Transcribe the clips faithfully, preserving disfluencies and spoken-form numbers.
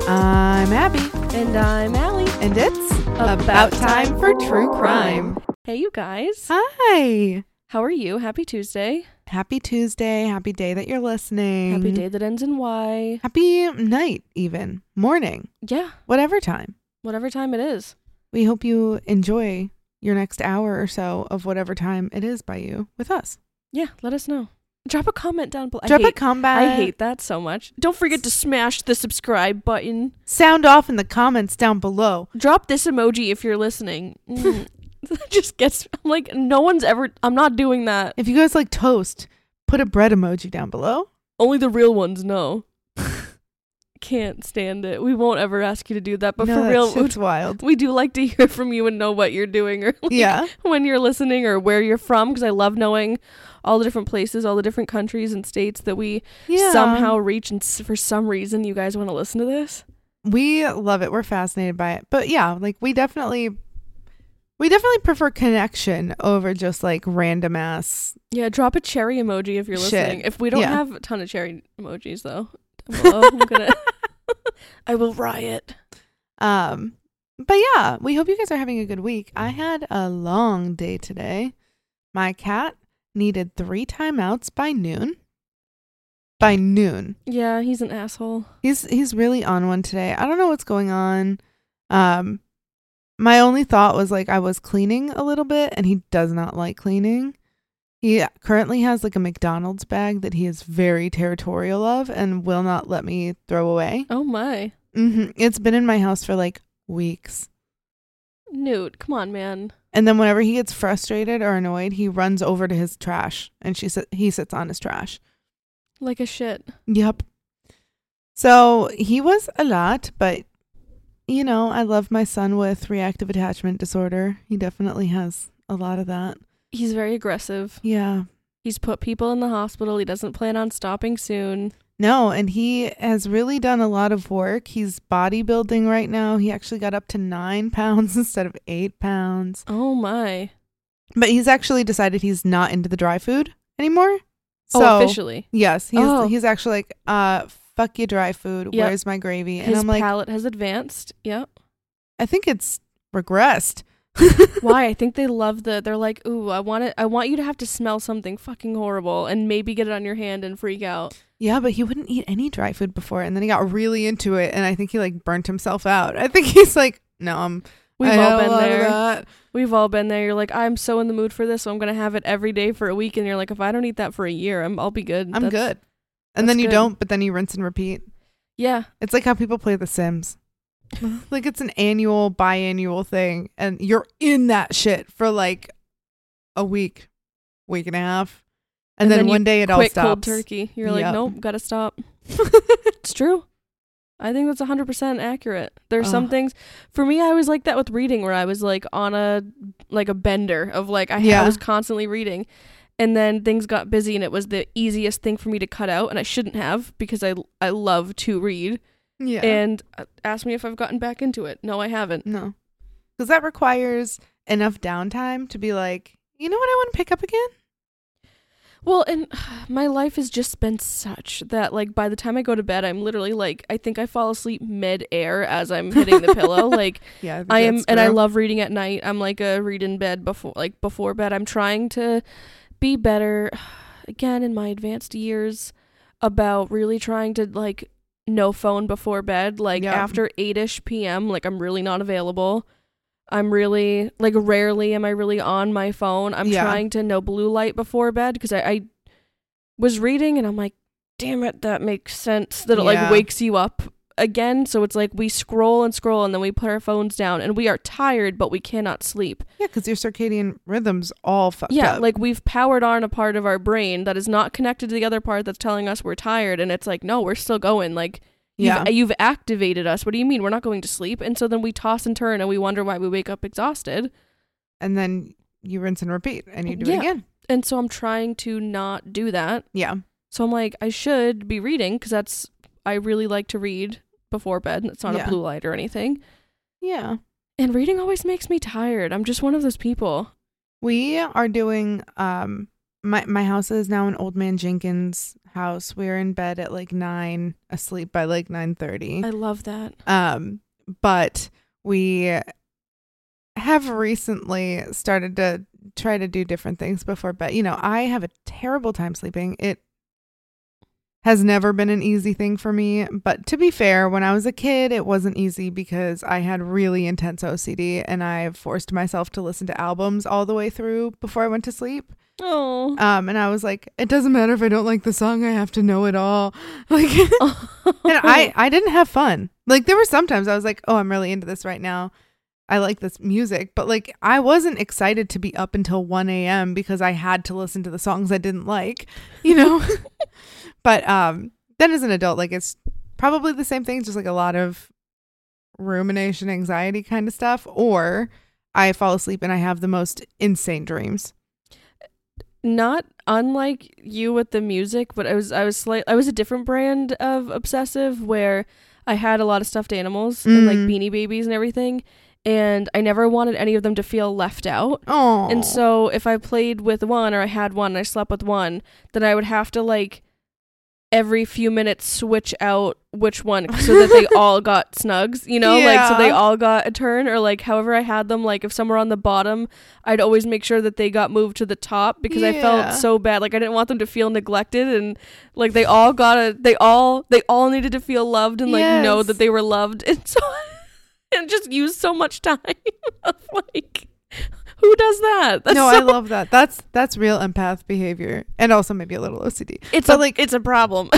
I'm Abby. And I'm Allie. And it's About, About Time for True Crime. Hey, you guys. Hi. How are you? Happy Tuesday. Happy Tuesday. Happy day that you're listening. Happy day that ends in Y. Happy night, even. Morning. Yeah. Whatever time. Whatever time it is. We hope you enjoy your next hour or so of whatever time it is by you with us. Yeah, let us know. Drop a comment down below. Drop I hate, a comment. I hate that so much. Don't forget to smash the subscribe button. Sound off in the comments down below. Drop this emoji if you're listening. Mm. That just gets, I'm like, no one's ever, I'm not doing that. If you guys like toast, put a bread emoji down below. Only the real ones know. Can't stand it. We won't ever ask you to do that, but no, for that real, shit's wild. We do like to hear from you and know what you're doing, or like yeah, when you're listening, or where you're from, because I love knowing all the different places, all the different countries and states that we yeah. somehow reach, and s- for some reason you guys want to listen to this. We love it. We're fascinated by it. But yeah, like we definitely we definitely prefer connection over just like random ass. Yeah, drop a cherry emoji if you're Shit. listening. If we don't Yeah. have a ton of cherry emojis though, well, I'm gonna I will riot. Um but yeah, we hope you guys are having a good week. I had a long day today. My cat needed three timeouts by noon. By noon. Yeah, he's an asshole. He's he's really on one today. I don't know what's going on. Um my only thought was like I was cleaning a little bit and he does not like cleaning. He currently has like a McDonald's bag that he is very territorial of and will not let me throw away. Oh my. Mm-hmm. It's been in my house for like weeks. Newt, come on, man. And then whenever he gets frustrated or annoyed, he runs over to his trash and she sit- he sits on his trash. Like a shit. Yep. So he was a lot, but you know, I love my son with reactive attachment disorder. He definitely has a lot of that. He's very aggressive. Yeah. He's put people in the hospital. He doesn't plan on stopping soon. No, and he has really done a lot of work. He's bodybuilding right now. He actually got up to nine pounds instead of eight pounds. Oh my. But he's actually decided he's not into the dry food anymore. Oh, So, officially. yes, he's Oh. he's actually like, uh, fuck you dry food. Yep. Where's my gravy? And His I'm like, palate has advanced. Yep. I think it's regressed. Why? I think they love the, they're like, ooh, I want it. I want you to have to smell something fucking horrible and maybe get it on your hand and freak out. Yeah, but he wouldn't eat any dry food before, and then he got really into it, and I think he like burnt himself out. I think he's like, no, I'm. We've I all had a been lot of there. that. We've all been there. You're like, I'm so in the mood for this, so I'm going to have it every day for a week. And you're like, if I don't eat that for a year, I'm, I'll be good. I'm That's, good. And that's then you good. don't, but then you rinse and repeat. Yeah. It's like how people play The Sims. Like it's an annual, biannual thing, and you're in that shit for like a week, week and a half, and, And then, then you one day it all Quick stops. cold turkey. You're like, Yep. nope, gotta stop. It's true. I think that's one hundred percent accurate. There's some Ugh. things, for me, I was like that with reading, where I was like on a, like a bender of like, I, Yeah. I was constantly reading. And then things got busy and it was the easiest thing for me to cut out. And I shouldn't have, because I, I love to read. Yeah. And ask me if I've gotten back into it. No, I haven't. No, because that requires enough downtime to be like, you know what, I want to pick up again. Well, and my life has just been such that, like, by the time I go to bed, I'm literally like, I think I fall asleep mid-air as I'm hitting the pillow. Like, Yeah, think I am, that's and I true. love reading at night. I'm like a read in bed before, like before bed. I'm trying to be better, again, in my advanced years, about really trying to, like, no phone before bed. Like, Yeah. after eight-ish p.m., like, I'm really not available. I'm really, like, rarely am I really on my phone. I'm Yeah. trying to no blue light before bed, because I, I was reading and I'm like, damn it, that makes sense. That it, Yeah. like, wakes you up again. So it's like we scroll and scroll and then we put our phones down and we are tired, but we cannot sleep. Yeah, because your circadian rhythm's all fucked Yeah, up. like we've powered on a part of our brain that is not connected to the other part that's telling us we're tired. And it's like, no, we're still going. Like, You've, Yeah. you've activated us. What do you mean? We're not going to sleep. And so then we toss and turn and we wonder why we wake up exhausted. And then you rinse and repeat and you do Yeah. it again. And so I'm trying to not do that. Yeah. So I'm like, I should be reading, because that's, I really like to read before bed. And it's not Yeah. a blue light or anything. Yeah. And reading always makes me tired. I'm just one of those people. We are doing um my, my house is now an Old Man Jenkins house. We're in bed at like nine, asleep by like nine thirty. I love that. Um, but we have recently started to try to do different things before bed. You know, I have a terrible time sleeping. It has never been an easy thing for me. But to be fair, when I was a kid, it wasn't easy because I had really intense O C D and I forced myself to listen to albums all the way through before I went to sleep. Oh. Um, and I was like, it doesn't matter if I don't like the song, I have to know it all. Like, and I, I didn't have fun. Like, there were sometimes I was like, oh, I'm really into this right now. I like this music, but like, I wasn't excited to be up until one a.m. because I had to listen to the songs I didn't like, you know? But um, then as an adult, like, it's probably the same thing, just like a lot of rumination, anxiety kind of stuff. Or I fall asleep and I have the most insane dreams. Not unlike you with the music, but I was I was slight, I was a different brand of obsessive where I had a lot of stuffed animals Mm. and like Beanie Babies and everything, and I never wanted any of them to feel left out. Oh, And so if I played with one or I had one and I slept with one, then I would have to like every few minutes switch out which one so that they all got snugs, you know, like so they Yeah. all got a turn, or like however I had them, like if some were on the bottom, I'd always make sure that they got moved to the top because I Yeah. felt so bad. Like I didn't want them to feel neglected, and like they all got a they all they all needed to feel loved and like know Yes. that they were loved. And so and just used so much time of like, who does that? That's no, so, I love that. That's that's real empath behavior, and also maybe a little O C D. it's but a, like it's a problem.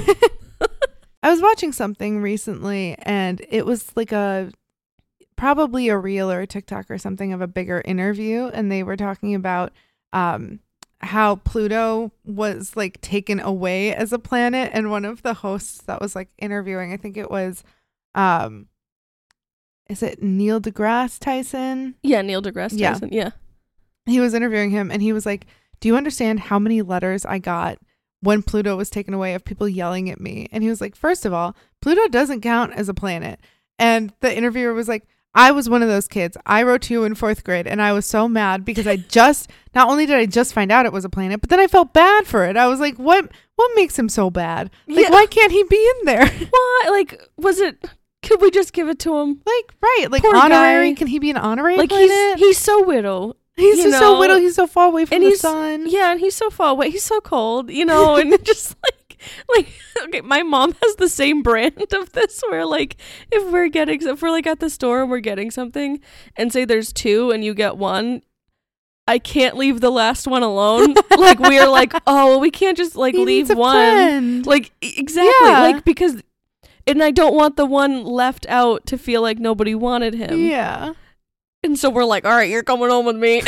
I was watching something recently, and it was like a probably a reel or a TikTok or something of a bigger interview, and they were talking about um how Pluto was like taken away as a planet, and one of the hosts that was like interviewing, I think it was um is it Neil deGrasse Tyson? Yeah, Neil deGrasse Yeah. Tyson. Yeah. He was interviewing him, and he was like, do you understand how many letters I got when Pluto was taken away of people yelling at me? And he was like, first of all, Pluto doesn't count as a planet. And the interviewer was like, I was one of those kids. I wrote to you in fourth grade, and I was so mad because I just, not only did I just find out it was a planet, but then I felt bad for it. I was like, what, what makes him so bad? Like, Yeah. why can't he be in there? Why? Like, was it? Could we just give it to him? Like, right. Like, Poor honorary. guy. Can he be an honorary Like planet? he's he's so widow. He's you just know, so little. He's so far away from and the he's- sun. Yeah, and he's so far away. He's so cold, you know, and just like like okay, my mom has the same brand of this where like if we're getting if we're like at the store and we're getting something and say there's two and you get one, I can't leave the last one alone. Like we're like, oh, well, we can't just like He leave needs a one. friend. Like e- exactly. Yeah. Like because and I don't want the one left out to feel like nobody wanted him. Yeah. And so we're like, all right, you're coming home with me.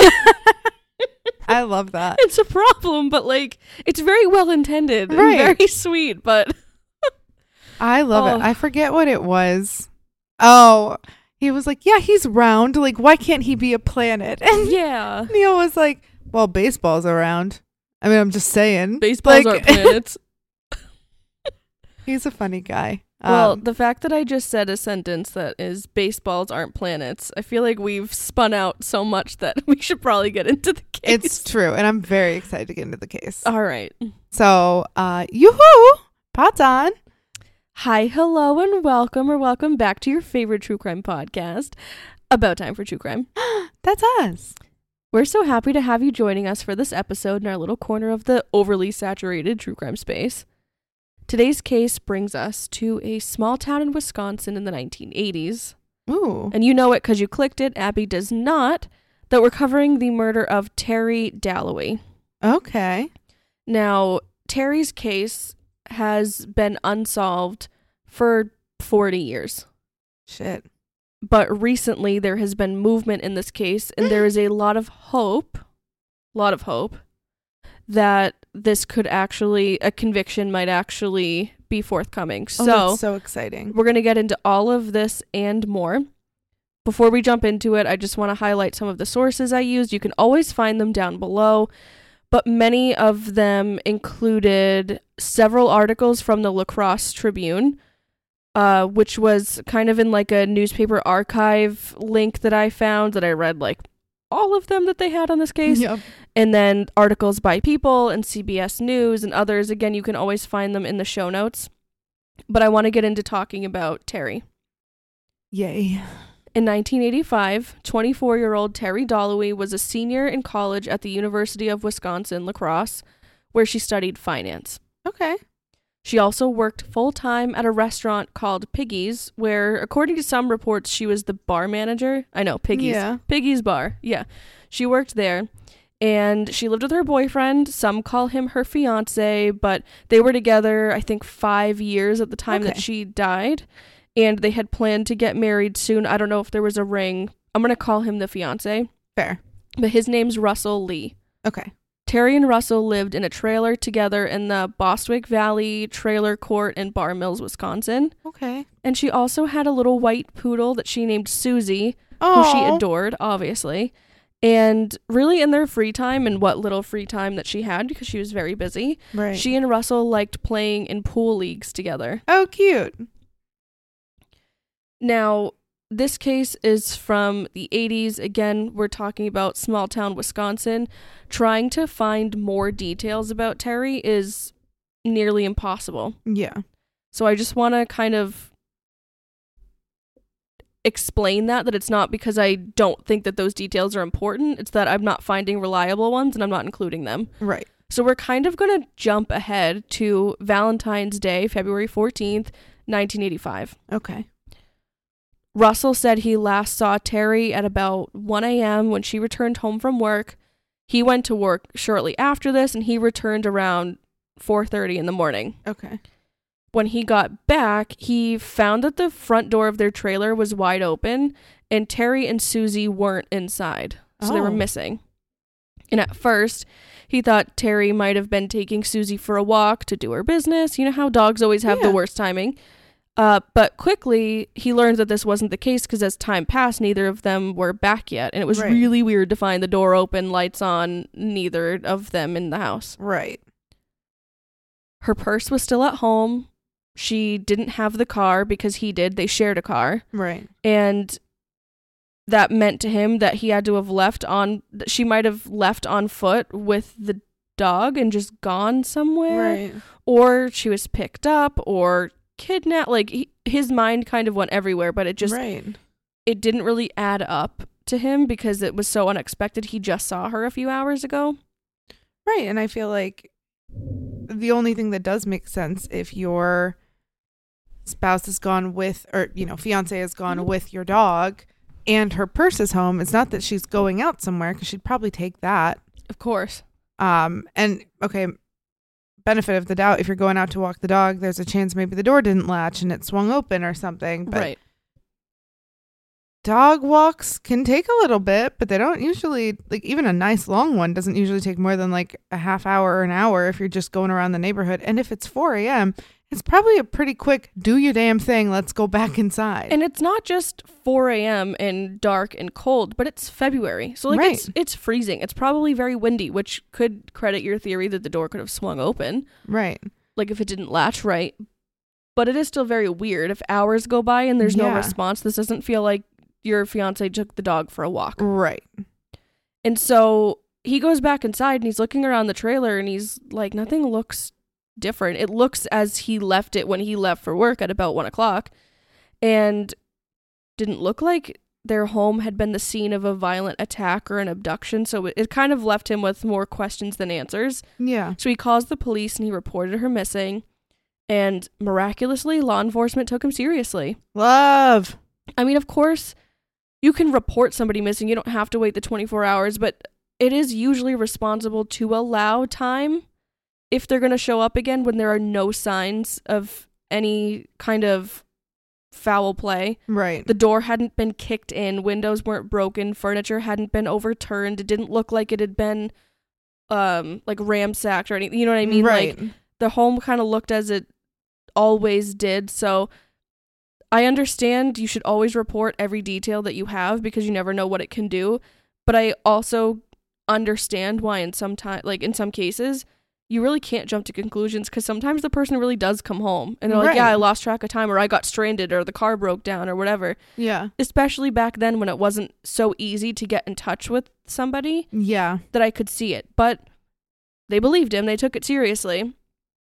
I love that. It's a problem, but like it's very well intended Right. and very sweet, but I love Oh. it. I forget what it was. Oh, he was like, yeah, he's round. Like, why can't he be a planet? And yeah. Neil was like, well, baseball's around. I mean, I'm just saying. Baseballs Like- aren't planets. He's a funny guy. Well, Um, the fact that I just said a sentence that is baseballs aren't planets, I feel like we've spun out so much that we should probably get into the case. it's true. And I'm very excited to get into the case. All right. So, uh, yoo-hoo, pot's on. Hi, hello, and welcome or welcome back to your favorite true crime podcast, About Time for True Crime. That's us. We're so happy to have you joining us for this episode in our little corner of the overly saturated true crime space. Today's case brings us to a small town in Wisconsin in the nineteen eighties. Ooh. And you know it because you clicked it. Abby does not. That we're covering the murder of Terry Dalloway. Okay. Now, Terry's case has been unsolved for forty years. Shit. But recently there has been movement in this case, and there is a lot of hope, lot of hope, that this could actually, a conviction might actually be forthcoming. Oh, So, that's so exciting. we're going to get into all of this and more. Before we jump into it, I just want to highlight some of the sources I used. You can always find them down below, but many of them included several articles from the La Crosse Tribune, uh, which was kind of in like a newspaper archive link that I found that I read like all of them that they had on this case. Yep. And then articles by People and C B S News and others. Again, you can always find them in the show notes. But I want to get into talking about Terry. Yay. In nineteen eighty-five, twenty-four-year-old Terry Dolloway was a senior in college at the University of Wisconsin-La Crosse, where she studied finance. Okay. She also worked full-time at a restaurant called Piggy's, where, according to some reports, she was the bar manager. I know, Piggy's. Yeah. Piggy's Bar. Yeah. She worked there, and she lived with her boyfriend. Some call him her fiancé, but they were together, I think, five years at the time Okay. that she died, and they had planned to get married soon. I don't know if there was a ring. I'm going to call him the fiancé. Fair. But his name's Russell Lee. Okay. Terry and Russell lived in a trailer together in the Bostwick Valley Trailer Court in Bar Mills, Wisconsin. Okay. And she also had a little white poodle that she named Susie, Oh. who she adored, obviously. And really in their free time, and what little free time that she had, because she was very busy, Right. she and Russell liked playing in pool leagues together. Oh, cute. Now, this case is from the eighties. Again, we're talking about small town Wisconsin. Trying to find more details about Terry is nearly impossible. Yeah. So I just want to kind of explain that, that it's not because I don't think that those details are important. It's that I'm not finding reliable ones and I'm not including them. Right. So we're kind of going to jump ahead to Valentine's Day, February fourteenth, nineteen eighty-five. Okay. Russell said he last saw Terry at about one a.m. when she returned home from work. He went to work shortly after this, and he returned around four thirty in the morning. Okay. When he got back, he found that the front door of their trailer was wide open, and Terry and Susie weren't inside, so Oh. they were missing. And at first, he thought Terry might have been taking Susie for a walk to do her business. You know how dogs always have Yeah. the worst timing. Uh, but quickly, he learned that this wasn't the case because as time passed, neither of them were back yet. And it was Right. really weird to find the door open, lights on, neither of them in the house. Right. Her purse was still at home. She didn't have the car because he did. They shared a car. Right. And that meant to him that he had to have left on, that she might have left on foot with the dog and just gone somewhere. Right. Or she was picked up or kidnapped. Like he, his mind kind of went everywhere, but it just, right. it didn't really add up to him because it was so unexpected. He just saw her a few hours ago. Right. And I feel like the only thing that does make sense if your spouse is gone with, or, you know, fiance is gone Mhm. with your dog and her purse is home, it's not that she's going out somewhere because she'd probably take that. Of course. Um, and okay, benefit of the doubt, if you're going out to walk the dog, there's a chance maybe the door didn't latch and it swung open or something. But Right. dog walks can take a little bit, but they don't usually, like, even a nice long one doesn't usually take more than like a half hour or an hour if you're just going around the neighborhood. And if it's four a.m., it's probably a pretty quick do your damn thing, let's go back inside. And it's not just four a.m. and dark and cold, but it's February. So like Right. it's it's freezing. It's probably very windy, which could credit your theory that the door could have swung open, Right. like if it didn't latch right. But it is still very weird. If hours go by and there's no Yeah. response, this doesn't feel like your fiance took the dog for a walk. Right. And so he goes back inside and he's looking around the trailer and he's like, nothing looks different. It looks as he left it when he left for work at about one o'clock, and didn't look like their home had been the scene of a violent attack or an abduction. So it, it kind of left him with more questions than answers. Yeah. So he calls the police and he reported her missing, and miraculously law enforcement took him seriously. Love. I mean, of course, you can report somebody missing. You don't have to wait the twenty-four hours, but it is usually responsible to allow time if they're going to show up again when there are no signs of any kind of foul play. Right. The door hadn't been kicked in, windows weren't broken, furniture hadn't been overturned. It didn't look like it had been um like ransacked or anything. You know what I mean? Right. Like the home kind of looked as it always did. So I understand you should always report every detail that you have because you never know what it can do. But I also understand why in some time, like in some cases, you really can't jump to conclusions because sometimes the person really does come home and they're like, Right. yeah, I lost track of time, or I got stranded, or the car broke down, or whatever. Yeah. Especially back then when it wasn't so easy to get in touch with somebody Yeah. that I could see it. But they believed him. They took it seriously.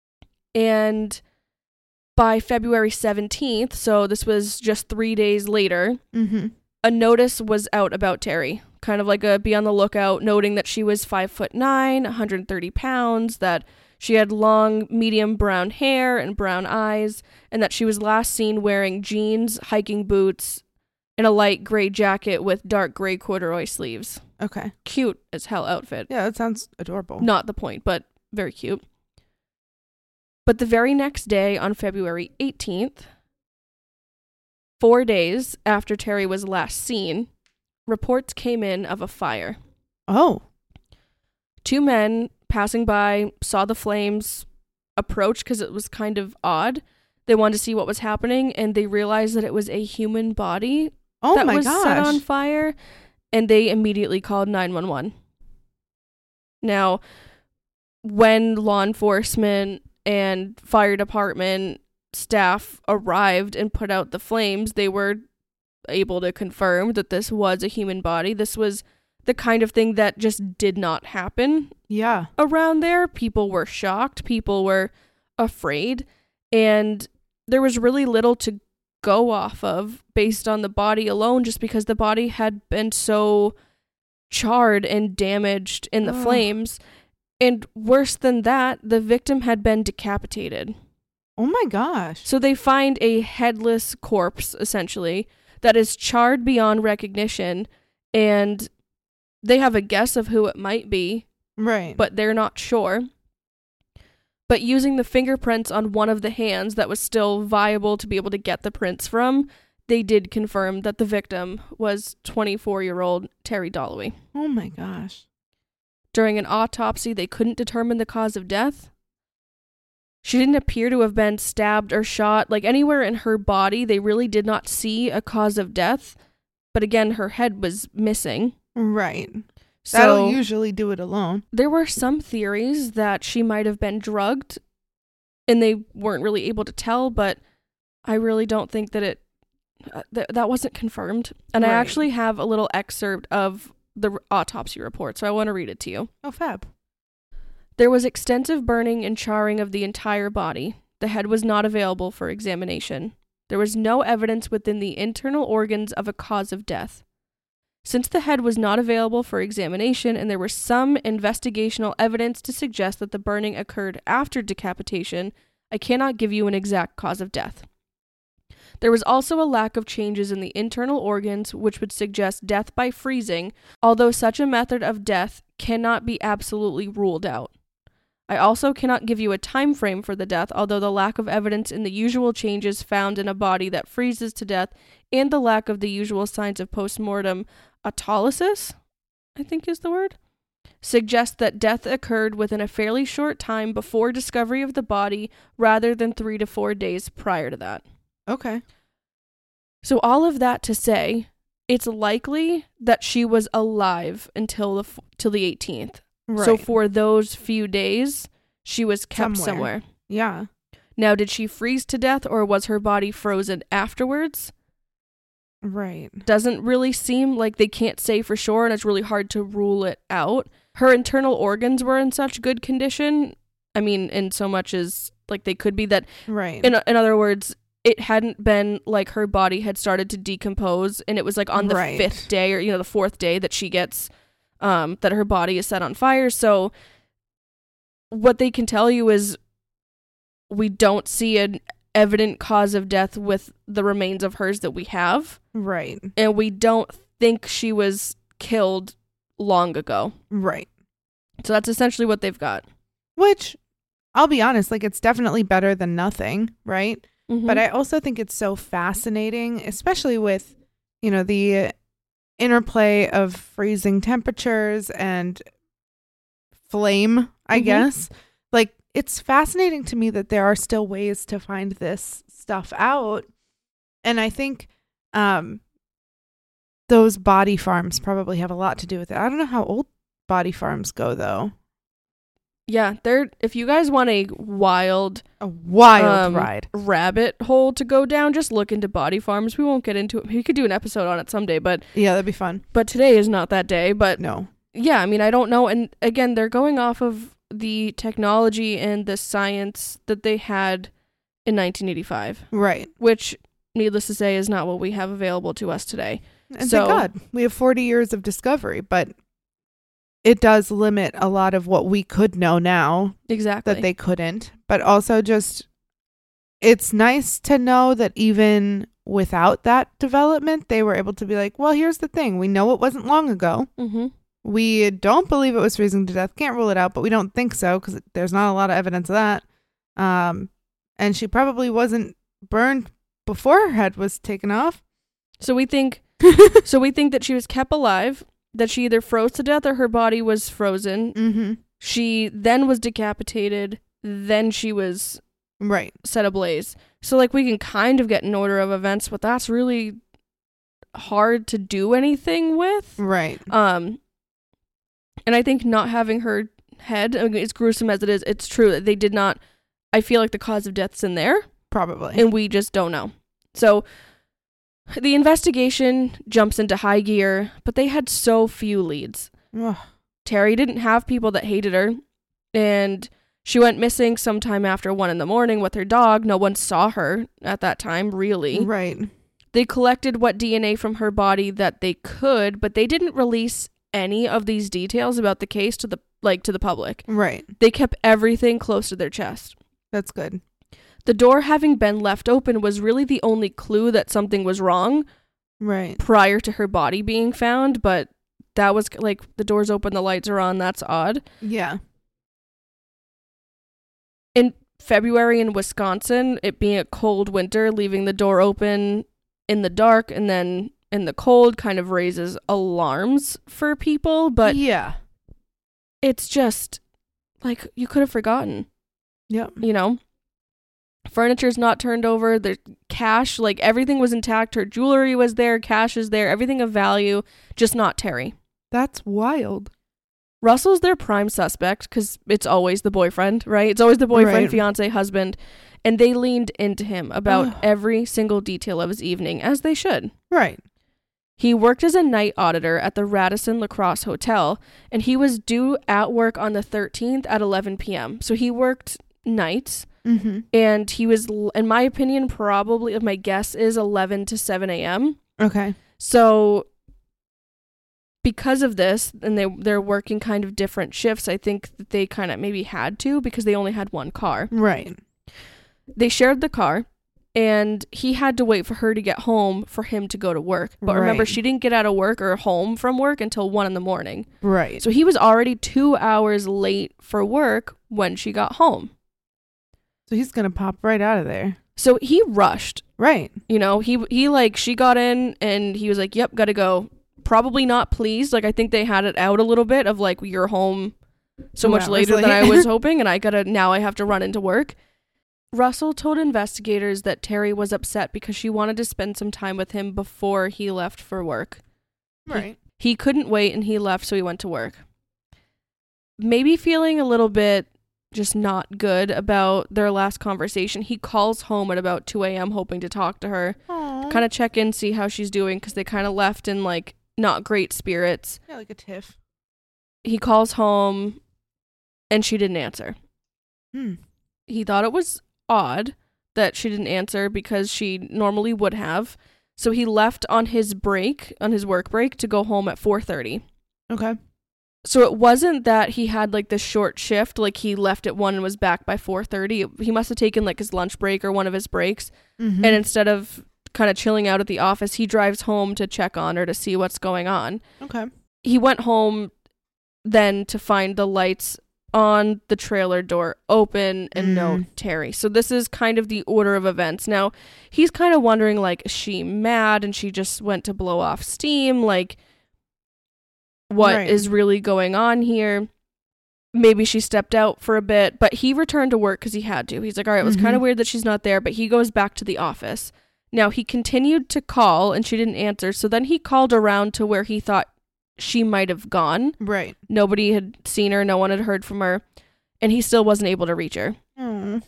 And by February seventeenth, so this was just three days later, Mm-hmm. a notice was out about Terry. Kind of like a be on the lookout, noting that she was five foot nine, one hundred thirty pounds, that she had long, medium brown hair and brown eyes, and that she was last seen wearing jeans, hiking boots, and a light gray jacket with dark gray corduroy sleeves. Okay. Cute as hell outfit. Yeah, that sounds adorable. Not the point, but very cute. But the very next day, on February eighteenth, four days after Terry was last seen, reports came in of a fire. Oh. Two men passing by saw the flames approach because it was kind of odd. They wanted to see what was happening, and they realized that it was a human body Oh that my was gosh. set on fire, and they immediately called nine one one. Now, when law enforcement and fire department staff arrived and put out the flames, they were able to confirm that this was a human body. This was the kind of thing that just did not happen Yeah. around there. People were shocked. People were afraid. And there was really little to go off of based on the body alone, just because the body had been so charred and damaged in the Ugh. flames. And worse than that, the victim had been decapitated. Oh my gosh. So they find a headless corpse, essentially, that is charred beyond recognition, and they have a guess of who it might be, Right. but they're not sure. But using the fingerprints on one of the hands that was still viable to be able to get the prints from, they did confirm that the victim was twenty-four-year-old Terry Dalloway. Oh my gosh. During an autopsy, they couldn't determine the cause of death. She didn't appear to have been stabbed or shot. Like, anywhere in her body, they really did not see a cause of death. But again, her head was missing. Right. So That'll usually do it alone. there were some theories that she might have been drugged, and they weren't really able to tell, but I really don't think that it uh, th- that wasn't confirmed. And I Right. actually have a little excerpt of the r- autopsy report, so I want to read it to you. Oh, fab. There was extensive burning and charring of the entire body. The head was not available for examination. There was no evidence within the internal organs of a cause of death. Since the head was not available for examination and there was some investigational evidence to suggest that the burning occurred after decapitation, I cannot give you an exact cause of death. There was also a lack of changes in the internal organs, which would suggest death by freezing, although such a method of death cannot be absolutely ruled out. I also cannot give you a time frame for the death, although the lack of evidence in the usual changes found in a body that freezes to death and the lack of the usual signs of postmortem autolysis, I think is the word, suggests that death occurred within a fairly short time before discovery of the body rather than three to four days prior to that. Okay. So all of that to say, it's likely that she was alive until the f- till the eighteenth. Right. So for those few days, she was kept Somewhere. somewhere. Yeah. Now, did she freeze to death or was her body frozen afterwards? Right. Doesn't really seem like they can't say for sure, and it's really hard to rule it out. Her internal organs were in such good condition. I mean, in so much as like they could be that, Right. in, in other words, it hadn't been like her body had started to decompose and it was like on the Right. fifth day or, you know, the fourth day that she gets, um, that her body is set on fire. So what they can tell you is we don't see an evident cause of death with the remains of hers that we have. Right. And we don't think she was killed long ago. Right. So that's essentially what they've got. Which, I'll be honest, like, it's definitely better than nothing, right? Mhm. But I also think it's so fascinating, especially with, you know, the interplay of freezing temperatures and flame, I Mhm. guess. Like, it's fascinating to me that there are still ways to find this stuff out. And I think um, those body farms probably have a lot to do with it. I don't know how old body farms go, though. Yeah, they're if you guys want a wild A wild um, ride. rabbit hole to go down, just look into body farms. We won't get into it. We could do an episode on it someday, but Yeah, that'd be fun. but today is not that day. But No. yeah, I mean, I don't know. And again, they're going off of the technology and the science that they had in nineteen eighty-five, Right. which, needless to say, is not what we have available to us today. And So- thank God. We have forty years of discovery, but it does limit a lot of what we could know now Exactly. that they couldn't. But also just, it's nice to know that even without that development, they were able to be like, well, here's the thing. We know it wasn't long ago. mm-hmm. We don't believe it was freezing to death. Can't rule it out, but we don't think so because there's not a lot of evidence of that. Um, and she probably wasn't burned before her head was taken off. So we think, so we think that she was kept alive, that she either froze to death or her body was frozen. Mm-hmm. She then was decapitated. Then she was Right. set ablaze. So like we can kind of get an order of events, but that's really hard to do anything with. Right. Um, and I think not having her head, I mean, as gruesome as it is, it's true that they did not. I feel like the cause of death's in there, Probably. and we just don't know. So the investigation jumps into high gear, but they had so few leads. Ugh. Terry didn't have people that hated her, and she went missing sometime after one in the morning with her dog. No one saw her at that time, really. Right. They collected what D N A from her body that they could, but they didn't release any of these details about the case to the like to the public. Right. They kept everything close to their chest. That's good. The door having been left open was really the only clue that something was wrong Right. prior to her body being found, but that was like the door's open, the lights are on, that's odd. Yeah. In February in Wisconsin, it being a cold winter, leaving the door open in the dark and then in the cold kind of raises alarms for people, but yeah. it's just like you could have forgotten, Yep. you know? Furniture's not turned over, the cash, like everything was intact, her jewelry was there, cash is there, everything of value, just not Terry. That's wild. Russell's their prime suspect because it's always the boyfriend, right? It's always the boyfriend, Right. fiance, husband. And they leaned into him about Ugh. every single detail of his evening, as they should. Right. He worked as a night auditor at the Radisson Lacrosse Hotel, and he was due at work on the thirteenth at eleven p.m. So he worked nights, Mm-hmm. and he was, l- in my opinion, probably, my guess is eleven to seven a.m. Okay. So because of this, and they they're working kind of different shifts, I think that they kind of maybe had to because they only had one car. Right. They shared the car, and he had to wait for her to get home for him to go to work. But remember, Right. she didn't get out of work or home from work until one in the morning. Right. So he was already two hours late for work when she got home. So he's gonna pop right out of there. So he rushed. Right. You know, he he like she got in and he was like, "Yep, gotta go." Probably not pleased. Like I think they had it out a little bit of like, "You're home so Two much hours later than late." I was hoping, and I gotta now I have to run into work." Russell told investigators that Terry was upset because she wanted to spend some time with him before he left for work. Right. He couldn't wait and he left, so he went to work. Maybe feeling a little bit just not good about their last conversation, he calls home at about two a.m. hoping to talk to her, Aww. kind of check in, see how she's doing, because they kind of left in like not great spirits. Yeah, like a tiff. He calls home and she didn't answer. Hmm. He thought it was odd that she didn't answer because she normally would have. So he left on his break, on his work break, to go home at four thirty. Okay. So it wasn't that he had like this short shift, like he left at one and was back by four thirty. He must have taken like his lunch break or one of his breaks. Mm-hmm. And instead of kind of chilling out at the office, he drives home to check on her to see what's going on. Okay. He went home then to find the lights on the trailer door open and no Mm. Terry. So this is kind of the order of events. Now, he's kind of wondering, like, is she mad and she just went to blow off steam? Like, what is Right. really going on here? Maybe she stepped out for a bit, but he returned to work because he had to. He's like, all right, it was kind of Mhm. weird that she's not there, but he goes back to the office. Now, he continued to call and she didn't answer. So then he called around to where he thought she might have gone. Right. Nobody had seen her. No one had heard from her. and he still wasn't able to reach her. Mm.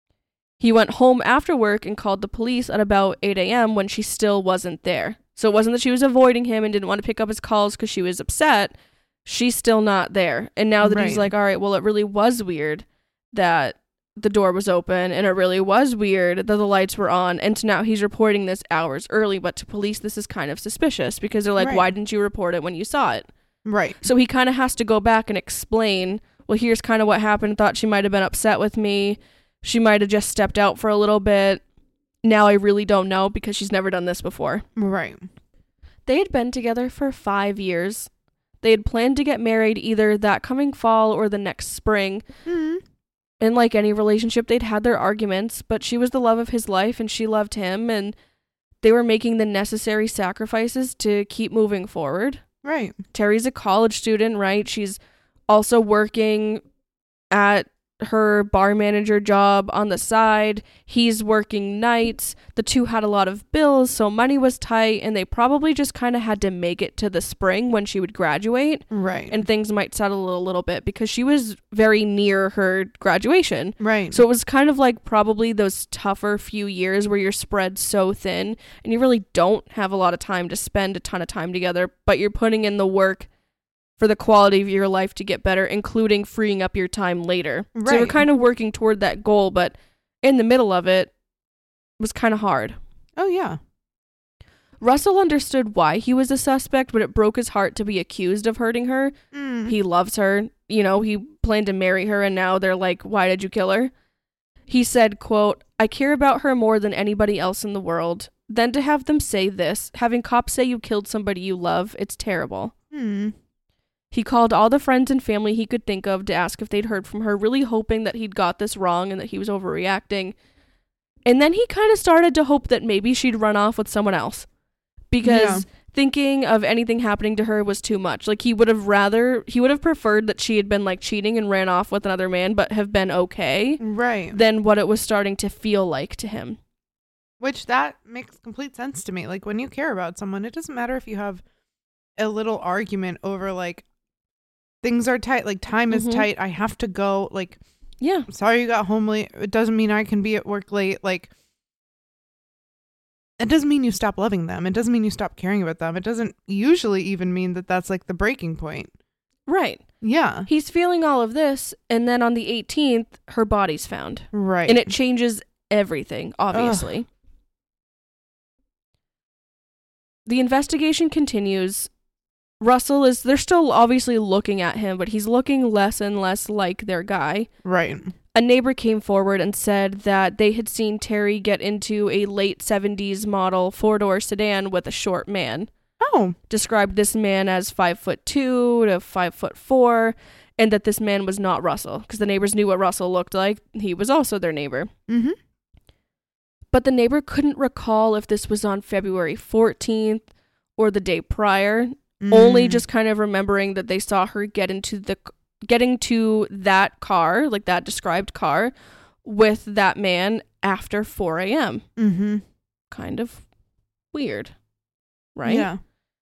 He went home after work and called the police at about eight a.m. when she still wasn't there. So it wasn't that she was avoiding him and didn't want to pick up his calls because she was upset. She's still not there. And now that Right. he's like, all right, well, it really was weird that the door was open, and it really was weird that the lights were on, and so now he's reporting this hours early, but to police this is kind of suspicious because they're like, Right. why didn't you report it when you saw it? Right. So he kind of has to go back and explain, well, here's kind of what happened. Thought she might have been upset with me. She might have just stepped out for a little bit. Now I really don't know because she's never done this before. Right. They had been together for five years. They had planned to get married either that coming fall or the next spring. Mm. And like any relationship, they'd had their arguments, but she was the love of his life and she loved him, and they were making the necessary sacrifices to keep moving forward. Right. Terry's a college student, right? She's also working at her bar manager job on the side. He's working nights. The two had a lot of bills, so money was tight, and they probably just kind of had to make it to the spring when she would graduate, Right. and things might settle a little bit because she was very near her graduation. Right. So it was kind of like probably those tougher few years where you're spread so thin and you really don't have a lot of time to spend a ton of time together, but you're putting in the work for the quality of your life to get better, including freeing up your time later. So we're Right. kind of working toward that goal, but in the middle of it, it was kind of hard. Oh, yeah. Russell understood why he was a suspect, but it broke his heart to be accused of hurting her. Mm. He loves her. You know, he planned to marry her, and now they're like, why did you kill her? He said, quote, I care about her more than anybody else in the world. Then to have them say this, having cops say you killed somebody you love, it's terrible. Mm. He called all the friends and family he could think of to ask if they'd heard from her, really hoping that he'd got this wrong and that he was overreacting. And then he kind of started to hope that maybe she'd run off with someone else. Because Yeah. thinking of anything happening to her was too much. Like, he would have rather, he would have preferred that she had been, like, cheating and ran off with another man, but have been okay, Right. than what it was starting to feel like to him. Which that makes complete sense to me. Like, when you care about someone, it doesn't matter if you have a little argument over, like, things are tight, like time is Mhm. tight, I have to go, like, Yeah. sorry you got home late, it doesn't mean I can be at work late, like, it doesn't mean you stop loving them, it doesn't mean you stop caring about them, it doesn't usually even mean that that's like the breaking point. Right. Yeah. He's feeling all of this, and then on the eighteenth, her body's found. Right. And it changes everything, obviously. Ugh. The investigation continues. Russell is, they're still obviously looking at him, but he's looking less and less like their guy. Right. A neighbor came forward and said that they had seen Terry get into a late seventies model four-door sedan with a short man. Oh. Described this man as five foot two to five foot four, and that this man was not Russell, because the neighbors knew what Russell looked like. He was also their neighbor. Mm-hmm. But the neighbor couldn't recall if this was on February fourteenth or the day prior. Mm. Only just kind of remembering that they saw her get into the getting to that car, like that described car, with that man after four a.m. Mm-hmm. Kind of weird, right? Yeah.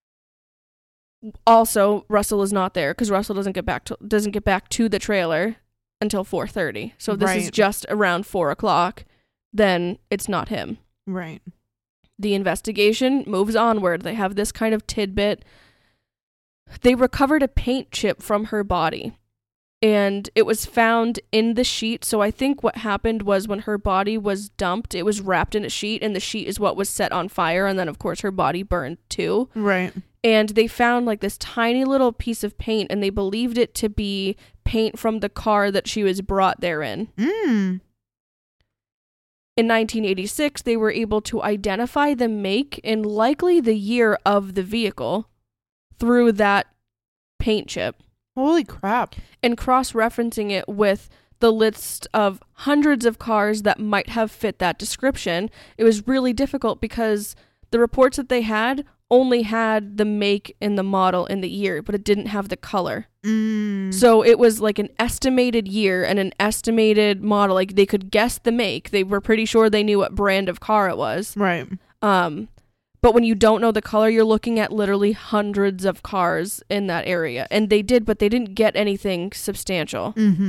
Also, Russell is not there because Russell doesn't get back to doesn't get back to the trailer until four thirty. So if this is Right. just around four o'clock, then it's not him. Right. The investigation moves onward. They have this kind of tidbit. They recovered a paint chip from her body, and it was found in the sheet. So I think what happened was when her body was dumped, it was wrapped in a sheet, and the sheet is what was set on fire, and then of course her body burned too. Right. And they found like this tiny little piece of paint, and they believed it to be paint from the car that she was brought there in. Mm. In nineteen eighty-six, they were able to identify the make and likely the year of the vehicle through that paint chip, Holy crap. and cross-referencing it with the list of hundreds of cars that might have fit that description. It was really difficult because the reports that they had only had the make and the model and the year, but it didn't have the color. Mm. So it was like an estimated year and an estimated model. Like they could guess the make. They were pretty sure they knew what brand of car it was. Right. Um, but when you don't know the color, you're looking at literally hundreds of cars in that area. And they did, but they didn't get anything substantial. Mm-hmm.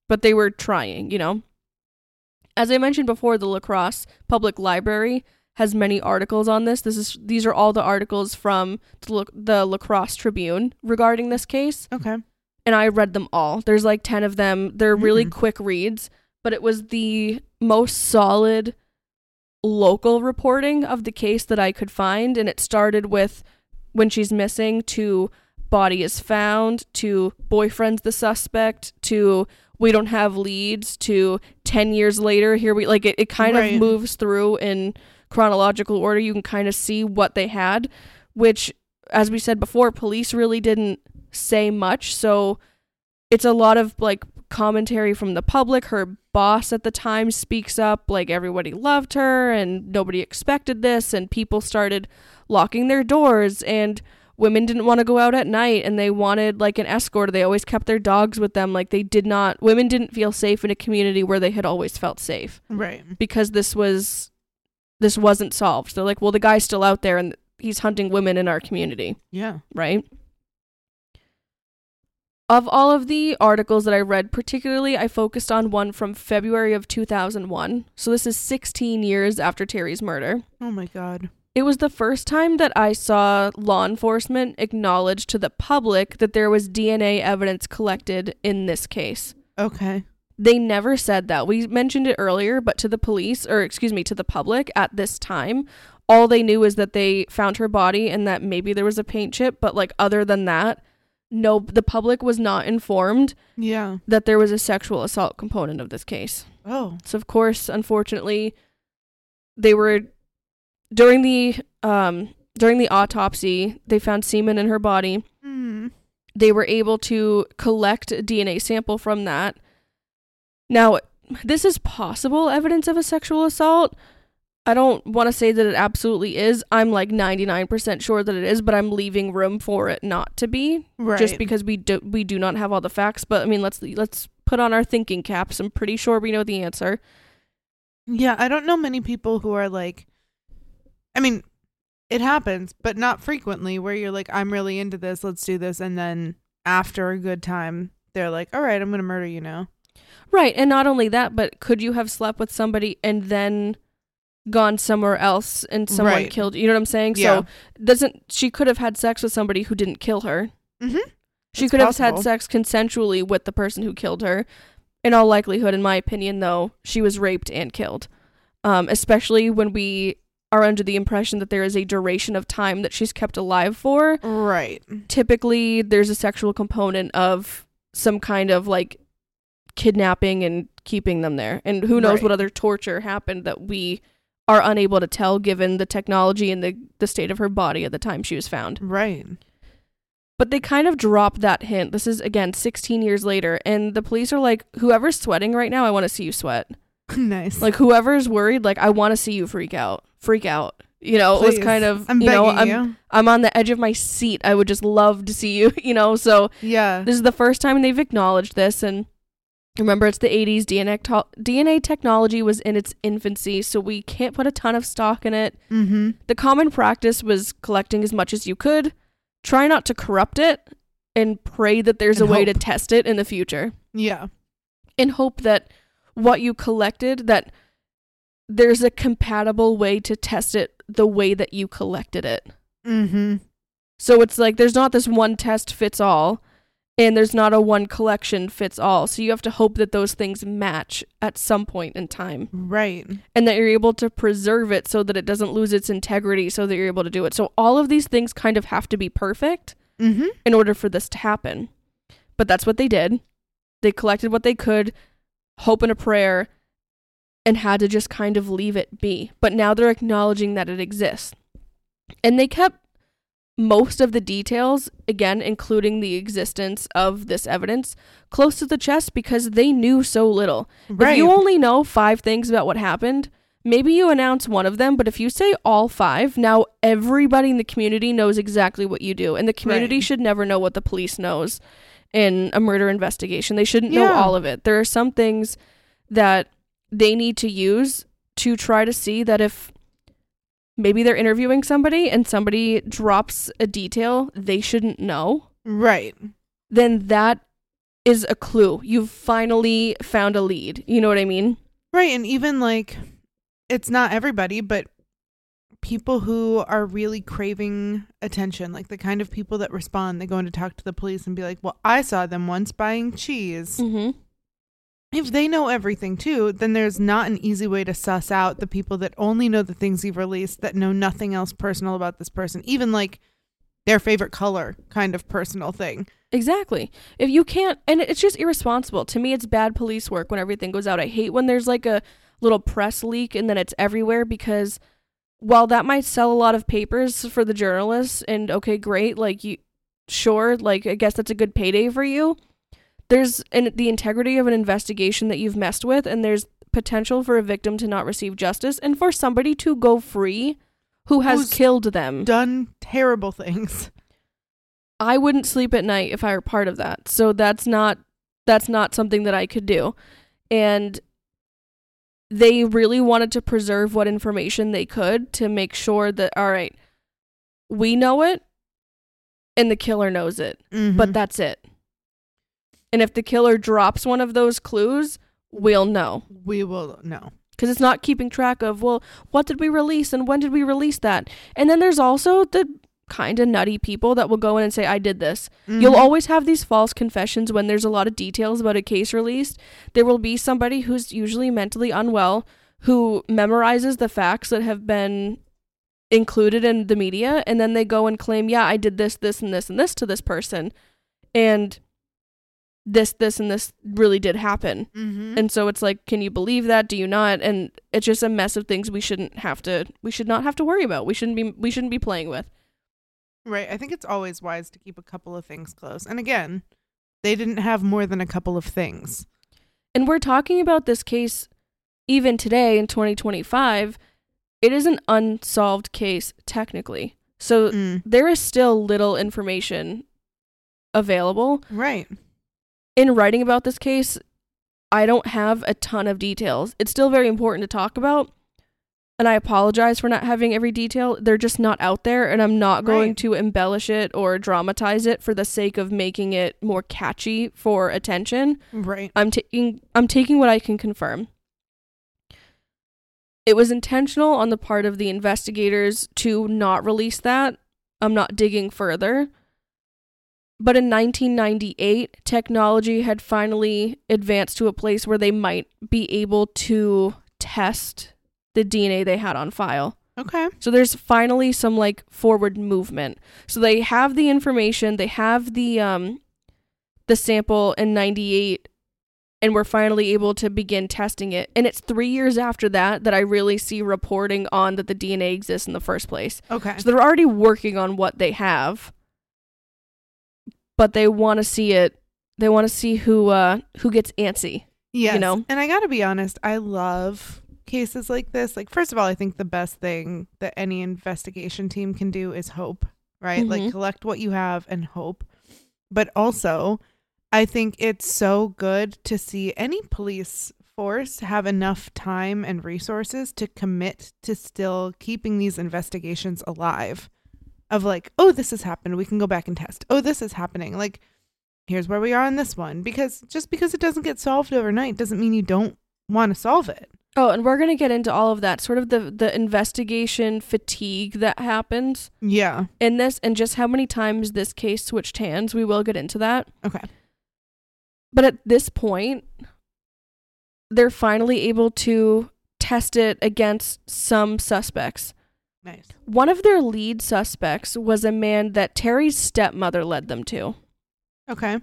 but they were trying, you know. As I mentioned before, the La Crosse Public Library has many articles on this. This is these are all the articles from the La, the La Crosse Tribune regarding this case. Okay. And I read them all. There's like ten of them. They're really Mm-mm. quick reads, but it was the most solid local reporting of the case that I could find. And it started with when she's missing to body is found to boyfriend's the suspect to we don't have leads to ten years later. Here we like it, it kind Right. of moves through in chronological order. You can kind of see what they had, which, as we said before, police really didn't say much. So it's a lot of like commentary from the public. Her boss at the time speaks up, like everybody loved her and nobody expected this, and people started locking their doors, and women didn't want to go out at night, and they wanted like an escort. They always kept their dogs with them. Like they did not, women didn't feel safe in a community where they had always felt safe, Right. because this was, this wasn't solved. They're like, well, the guy's still out there and he's hunting women in our community, Yeah. right? Of all of the articles that I read, particularly, I focused on one from February of two thousand one. So this is sixteen years after Terry's murder. Oh my God. It was the first time that I saw law enforcement acknowledge to the public that there was D N A evidence collected in this case. Okay. They never said that. We mentioned it earlier, but to the police, or excuse me, to the public at this time, all they knew is that they found her body and that maybe there was a paint chip, but like other than that, no, the public was not informed Yeah. that there was a sexual assault component of this case. Oh. So of course, unfortunately, they were during the um during the autopsy, they found semen in her body. Hmm. They were able to collect a D N A sample from that. Now, this is possible evidence of a sexual assault. I don't want to say that it absolutely is. I'm like ninety-nine percent sure that it is, but I'm leaving room for it not to be, Right. just because we do we do not have all the facts. But I mean, let's let's put on our thinking caps. I'm pretty sure we know the answer. Yeah, I don't know many people who are like, I mean, it happens, but not frequently, where you're like, I'm really into this, let's do this, and then after a good time, they're like, all right, I'm gonna murder you now. Right, and not only that, but could you have slept with somebody and then gone somewhere else and someone Right. killed you? You know what I'm saying? Yeah. So doesn't she could have had sex with somebody who didn't kill her? Mm-hmm. She It's could have possible. had sex consensually with the person who killed her. In all likelihood, in my opinion, though, she was raped and killed. Um, especially when we are under the impression that there is a duration of time that she's kept alive for. Right. Typically, there's a sexual component of some kind of like kidnapping and keeping them there. And who knows Right. what other torture happened that we are unable to tell given the technology and the, the state of her body at the time she was found. Right. But they kind of dropped that hint. This is, again, sixteen years later. And the police are like, whoever's sweating right now, I want to see you sweat. Nice. Like, whoever's worried, like, I want to see you freak out. Freak out. You know, it was Please. kind of, I'm you know, begging I'm, you. I'm on the edge of my seat. I would just love to see you, you know? So Yeah. this is the first time they've acknowledged this. And remember, it's the eighties. D N A, to- D N A technology was in its infancy, so we can't put a ton of stock in it. Mm-hmm. The common practice was collecting as much as you could, try not to corrupt it, and pray that there's And a way to hope. test it in the future. Yeah. And hope that what you collected, that there's a compatible way to test it the way that you collected it. Mm-hmm. So it's like there's not this one test fits all, and there's not a one collection fits all. So you have to hope that those things match at some point in time, Right. and that you're able to preserve it so that it doesn't lose its integrity, so that you're able to do it. So all of these things kind of have to be perfect Mm-hmm. in order for this to happen. But that's what they did. They collected what they could, hope and a prayer, and had to just kind of leave it be. But now they're acknowledging that it exists. And they kept most of the details, again, including the existence of this evidence, close to the chest because they knew so little. Right. If you only know five things about what happened, maybe you announce one of them, but if you say all five, now everybody in the community knows exactly what you do. And the community Right. should never know what the police knows in a murder investigation. They shouldn't know Yeah. all of it. There are some things that they need to use to try to see that if maybe they're interviewing somebody and somebody drops a detail they shouldn't know, Right. then that is a clue. You've finally found a lead. You know what I mean? Right. And even like, it's not everybody, but people who are really craving attention, like the kind of people that respond, they go in to talk to the police and be like, well, I saw them once buying cheese. Mm-hmm. If they know everything too, then there's not an easy way to suss out the people that only know the things you've released, that know nothing else personal about this person, even like their favorite color kind of personal thing. Exactly. If you can't, and it's just irresponsible. To me, it's bad police work when everything goes out. I hate when there's like a little press leak and then it's everywhere, because while that might sell a lot of papers for the journalists, and okay, great, like you, sure, like I guess that's a good payday for you. There's an, the integrity of an investigation that you've messed with, and there's potential for a victim to not receive justice and for somebody to go free who has Who's killed them. Done terrible things. I wouldn't sleep at night if I were part of that. So that's not that's not something that I could do. And they really wanted to preserve what information they could to make sure that, all right, we know it and the killer knows it, Mm-hmm. but that's it. And if the killer drops one of those clues, we'll know. We will know. Because it's not keeping track of, well, what did we release and when did we release that? And then there's also the kind of nutty people that will go in and say, I did this. Mm-hmm. You'll always have these false confessions when there's a lot of details about a case released. There will be somebody who's usually mentally unwell who memorizes the facts that have been included in the media, and then they go and claim, yeah, I did this, this, and this, and this to this person. And this, this, and this really did happen. Mm-hmm. And so it's like, can you believe that? Do you not? And it's just a mess of things we shouldn't have to, we should not have to worry about. We shouldn't be, we shouldn't be playing with. Right. I think it's always wise to keep a couple of things close. And again, they didn't have more than a couple of things. And we're talking about this case even today in twenty twenty-five. It is an unsolved case technically. So Mm. there is still little information available. Right. In writing about this case, I don't have a ton of details. It's still very important to talk about, and I apologize for not having every detail. They're just not out there, and I'm not going Right. to embellish it or dramatize it for the sake of making it more catchy for attention. Right. I'm taking I'm taking what I can confirm. It was intentional on the part of the investigators to not release that. I'm not digging further. But in nineteen ninety-eight, technology had finally advanced to a place where they might be able to test the D N A they had on file. Okay. So there's finally some like forward movement. So they have the information, they have the um the sample in ninety-eight, and we're finally able to begin testing it. And it's three years after that that I really see reporting on that the D N A exists in the first place. Okay. So they're already working on what they have, but they want to see it. They want to see who uh who gets antsy. Yes. You know? And I got to be honest, I love cases like this. Like, first of all, I think the best thing that any investigation team can do is hope, right? Mhm. Like, collect what you have and hope. But also, I think it's so good to see any police force have enough time and resources to commit to still keeping these investigations alive. Of like, oh, this has happened, we can go back and test. Oh, this is happening. Like, here's where we are on this one. Because just because it doesn't get solved overnight doesn't mean you don't want to solve it. Oh, and we're going to get into all of that, sort of the the investigation fatigue that happens Yeah. in this, and just how many times this case switched hands. We will get into that. Okay. But at this point, they're finally able to test it against some suspects. Nice. One of their lead suspects was a man that Terry's stepmother led them to. Okay.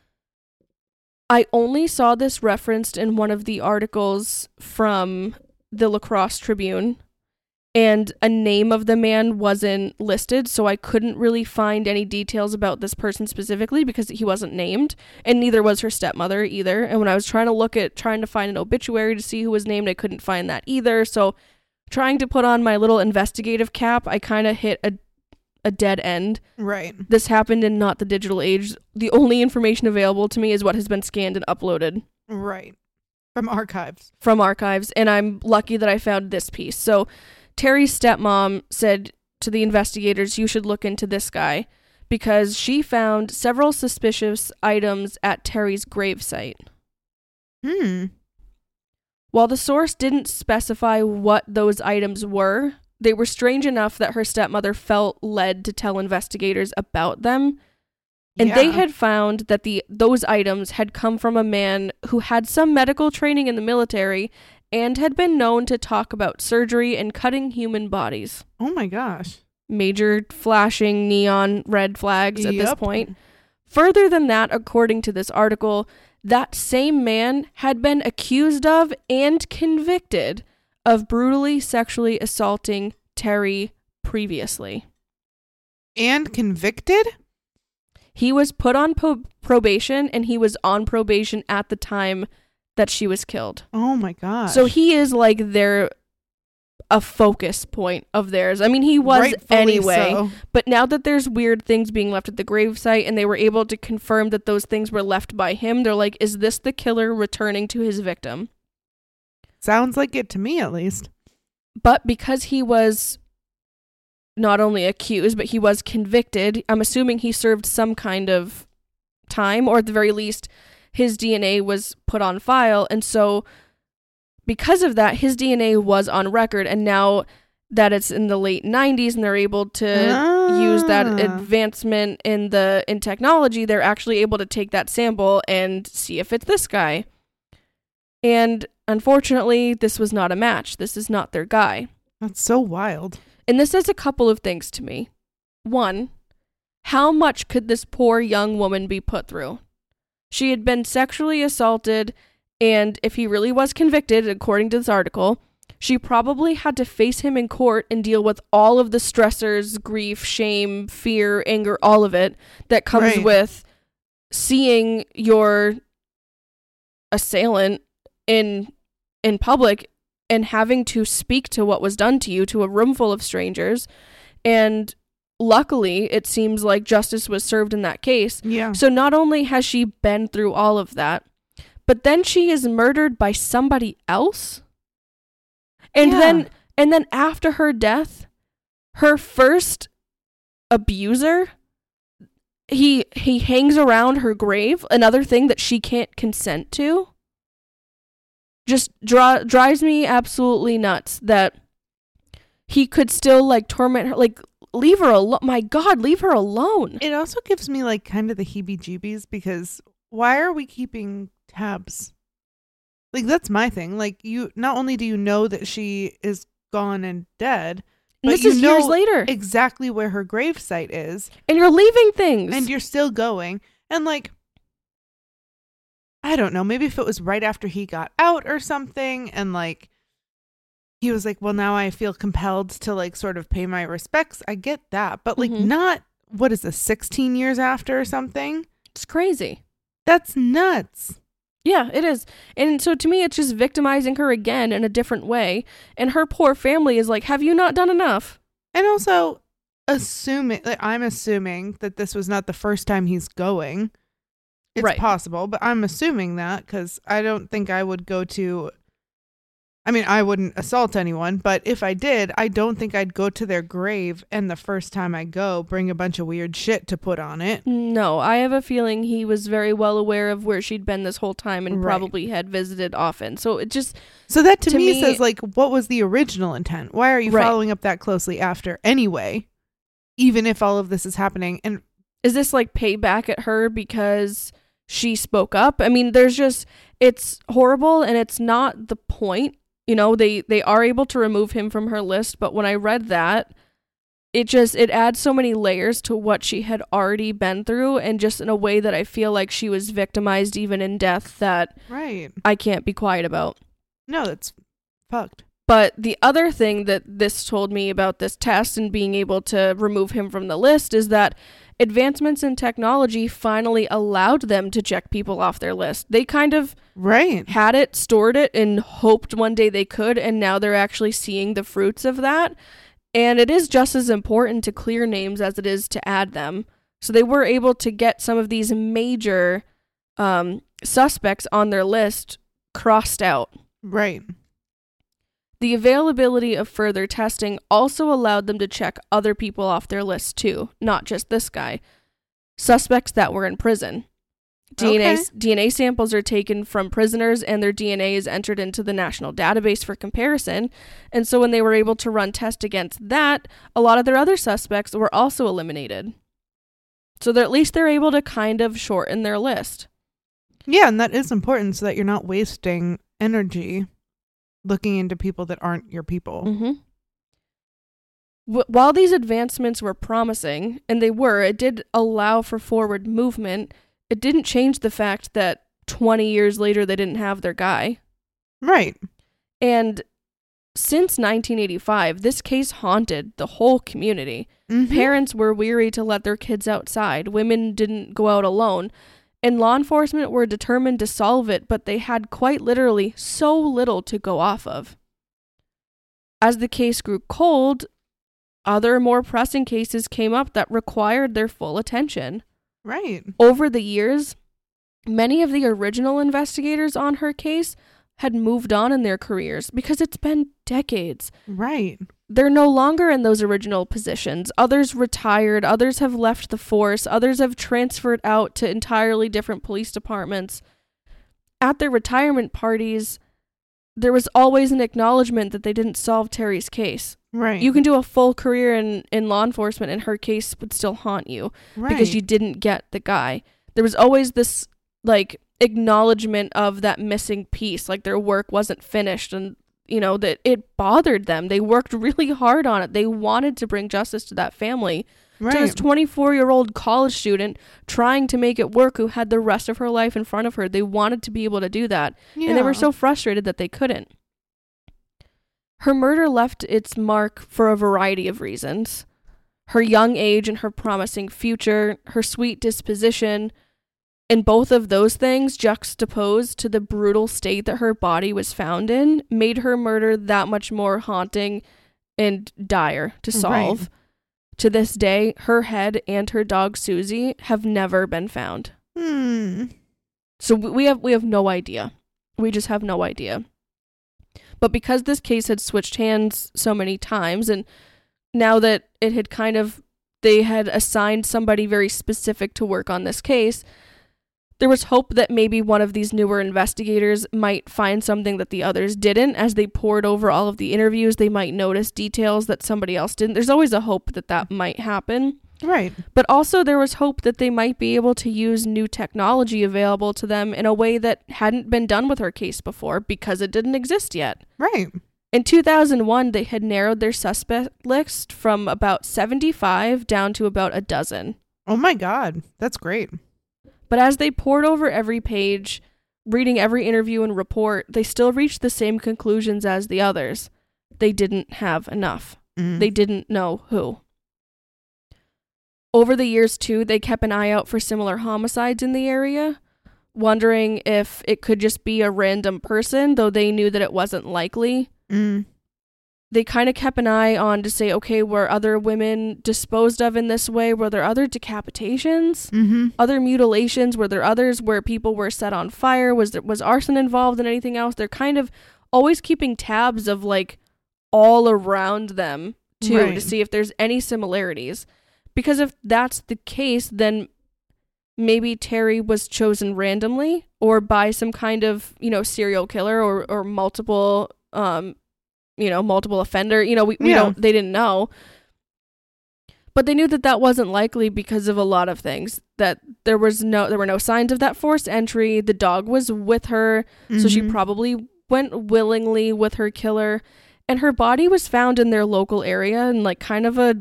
I only saw this referenced in one of the articles from the La Crosse Tribune, and a name of the man wasn't listed, so I couldn't really find any details about this person specifically because he wasn't named, and neither was her stepmother either. And when I was trying to look at, trying to find an obituary to see who was named, I couldn't find that either. So trying to put on my little investigative cap, I kind of hit a a dead end. Right. This happened in not the digital age. The only information available to me is what has been scanned and uploaded Right. From archives. from archives, and I'm lucky that I found this piece. So Terry's stepmom said to the investigators, you should look into this guy because she found several suspicious items at Terry's gravesite. Hmm. While the source didn't specify what those items were, they were strange enough that her stepmother felt led to tell investigators about them. And yeah. they had found that the those items had come from a man who had some medical training in the military and had been known to talk about surgery and cutting human bodies. Oh my gosh. Major flashing neon red flags at Yep. this point. Further than that, according to this article, that same man had been accused of and convicted of brutally sexually assaulting Terry previously. And convicted? He was put on po- probation, and he was on probation at the time that she was killed. Oh my gosh. So he is like their a focus point of theirs. I mean, he was Rightfully anyway. so. But now that there's weird things being left at the gravesite and they were able to confirm that those things were left by him, they're like, is this the killer returning to his victim? Sounds like it to me, at least. But because he was not only accused, but he was convicted, I'm assuming he served some kind of time, or at the very least, his D N A was put on file. And so because of that, his D N A was on record. And now that it's in the late nineties and they're able to ah. use that advancement in the in technology, they're actually able to take that sample and see if it's this guy. And unfortunately, this was not a match. This is not their guy. That's so wild. And this does a couple of things to me. One, how much could this poor young woman be put through? She had been sexually assaulted, and if he really was convicted, according to this article, she probably had to face him in court and deal with all of the stressors, grief, shame, fear, anger, all of it that comes Right. with seeing your assailant in in public and having to speak to what was done to you to a room full of strangers. And luckily, it seems like justice was served in that case. Yeah. So not only has she been through all of that, but then she is murdered by somebody else. And Yeah. then and then after her death, her first abuser, he he hangs around her grave, another thing that she can't consent to. Just draw, drives me absolutely nuts that he could still like torment her, like leave her alone. My God, leave her alone. It also gives me like kind of the heebie-jeebies, because why are we keeping tabs? Like, that's my thing. Like, you not only do you know that she is gone and dead, And but this you is know years later, exactly where her gravesite is, and you're leaving things. and you're still going. And like, I don't know, maybe if it was right after he got out or something, and like he was like, well, now I feel compelled to like sort of pay my respects. I get that. But like, Mhm. not, what is this, sixteen years after or something? It's crazy. That's nuts. Yeah, it is. And so to me, it's just victimizing her again in a different way. And her poor family is like, have you not done enough? And also, assuming, like, I'm assuming that this was not the first time he's going. It's Right. possible, but I'm assuming that, because I don't think I would go to, I mean, I wouldn't assault anyone, but if I did, I don't think I'd go to their grave and the first time I go, bring a bunch of weird shit to put on it. No, I have a feeling he was very well aware of where she'd been this whole time and Right. probably had visited often. So it just, So that to, To me, me- says, like, what was the original intent? Why are you Right. following up that closely after anyway, even if all of this is happening? And is this like payback at her because she spoke up? I mean, there's just, it's horrible and it's not the point. You know, they, they are able to remove him from her list, but when I read that, it just, it adds so many layers to what she had already been through, and just in a way that I feel like she was victimized even in death that right. I can't be quiet about. No, that's fucked. But the other thing that this told me about this test and being able to remove him from the list is that advancements in technology finally allowed them to check people off their list. They kind of Right. had it, stored it, and hoped one day they could, and now they're actually seeing the fruits of that. And it is just as important to clear names as it is to add them. So they were able to get some of these major um, suspects on their list crossed out. Right. The availability of further testing also allowed them to check other people off their list too, not just this guy. suspects that were in prison. D N A, Okay. D N A samples are taken from prisoners and their D N A is entered into the national database for comparison. And so when they were able to run tests against that, a lot of their other suspects were also eliminated. So they're, at least they're able to kind of shorten their list. Yeah, and that is important so that you're not wasting energy looking into people that aren't your people. Mm-hmm. W- while these advancements were promising, and they were, it did allow for forward movement. It didn't change the fact that twenty years later they didn't have their guy. Right. And since nineteen eighty-five, this case haunted the whole community. Mhm. Parents were weary to let their kids outside. Women didn't go out alone. And law enforcement were determined to solve it, but they had quite literally so little to go off of. As the case grew cold, other more pressing cases came up that required their full attention. Right. Over the years, many of the original investigators on her case had moved on in their careers because it's been decades. Right. They're no longer in those original positions. Others retired, others have left the force, others have transferred out to entirely different police departments. At their retirement parties, there was always an acknowledgement that they didn't solve Terry's case. Right. You can do a full career in, in law enforcement and her case would still haunt you right. because you didn't get the guy. There was always this, like, acknowledgement of that missing piece, like their work wasn't finished and, you know, that it bothered them. They worked really hard on it. They wanted to bring justice to that family. right. To this twenty-four-year-old college student trying to make it work who had the rest of her life in front of her. They wanted to be able to do that. yeah. And they were so frustrated that they couldn't. Her murder left its mark for a variety of reasons. Her young age and her promising future, her sweet disposition, and both of those things juxtaposed to the brutal state that her body was found in made her murder that much more haunting and dire to solve. Right. To this day, her head and her dog Susie have never been found. Hmm. So we have we have no idea. We just have no idea. But because this case had switched hands so many times, and now that it had kind of, they had assigned somebody very specific to work on this case, there was hope that maybe one of these newer investigators might find something that the others didn't. As they poured over all of the interviews, they might notice details that somebody else didn't. There's always a hope that that might happen. Right. But also there was hope that they might be able to use new technology available to them in a way that hadn't been done with her case before because it didn't exist yet. Right. In two thousand one, they had narrowed their suspect list from about seventy-five down to about a dozen. Oh my God. That's great. But as they pored over every page, reading every interview and report, they still reached the same conclusions as the others. They didn't have enough. Mm. They didn't know who. Over the years, too, they kept an eye out for similar homicides in the area, wondering if it could just be a random person, though they knew that it wasn't likely. Mm. They kind of kept an eye on to say, okay, were other women disposed of in this way? Were there other decapitations? Mm-hmm. Other mutilations? Were there others where people were set on fire? Was there, was arson involved in anything else? They're kind of always keeping tabs of, like, all around them, too, Right. to see if there's any similarities. Because if that's the case, then maybe Terry was chosen randomly or by some kind of, you know, serial killer or, or multiple, um, you know, multiple offender. You know, we, we Yeah. don't, they didn't know. But they knew that that wasn't likely because of a lot of things. That there was no, there were no signs of that forced entry. The dog was with her, so she Mhm. probably went willingly with her killer. And her body was found in their local area in, like, kind of a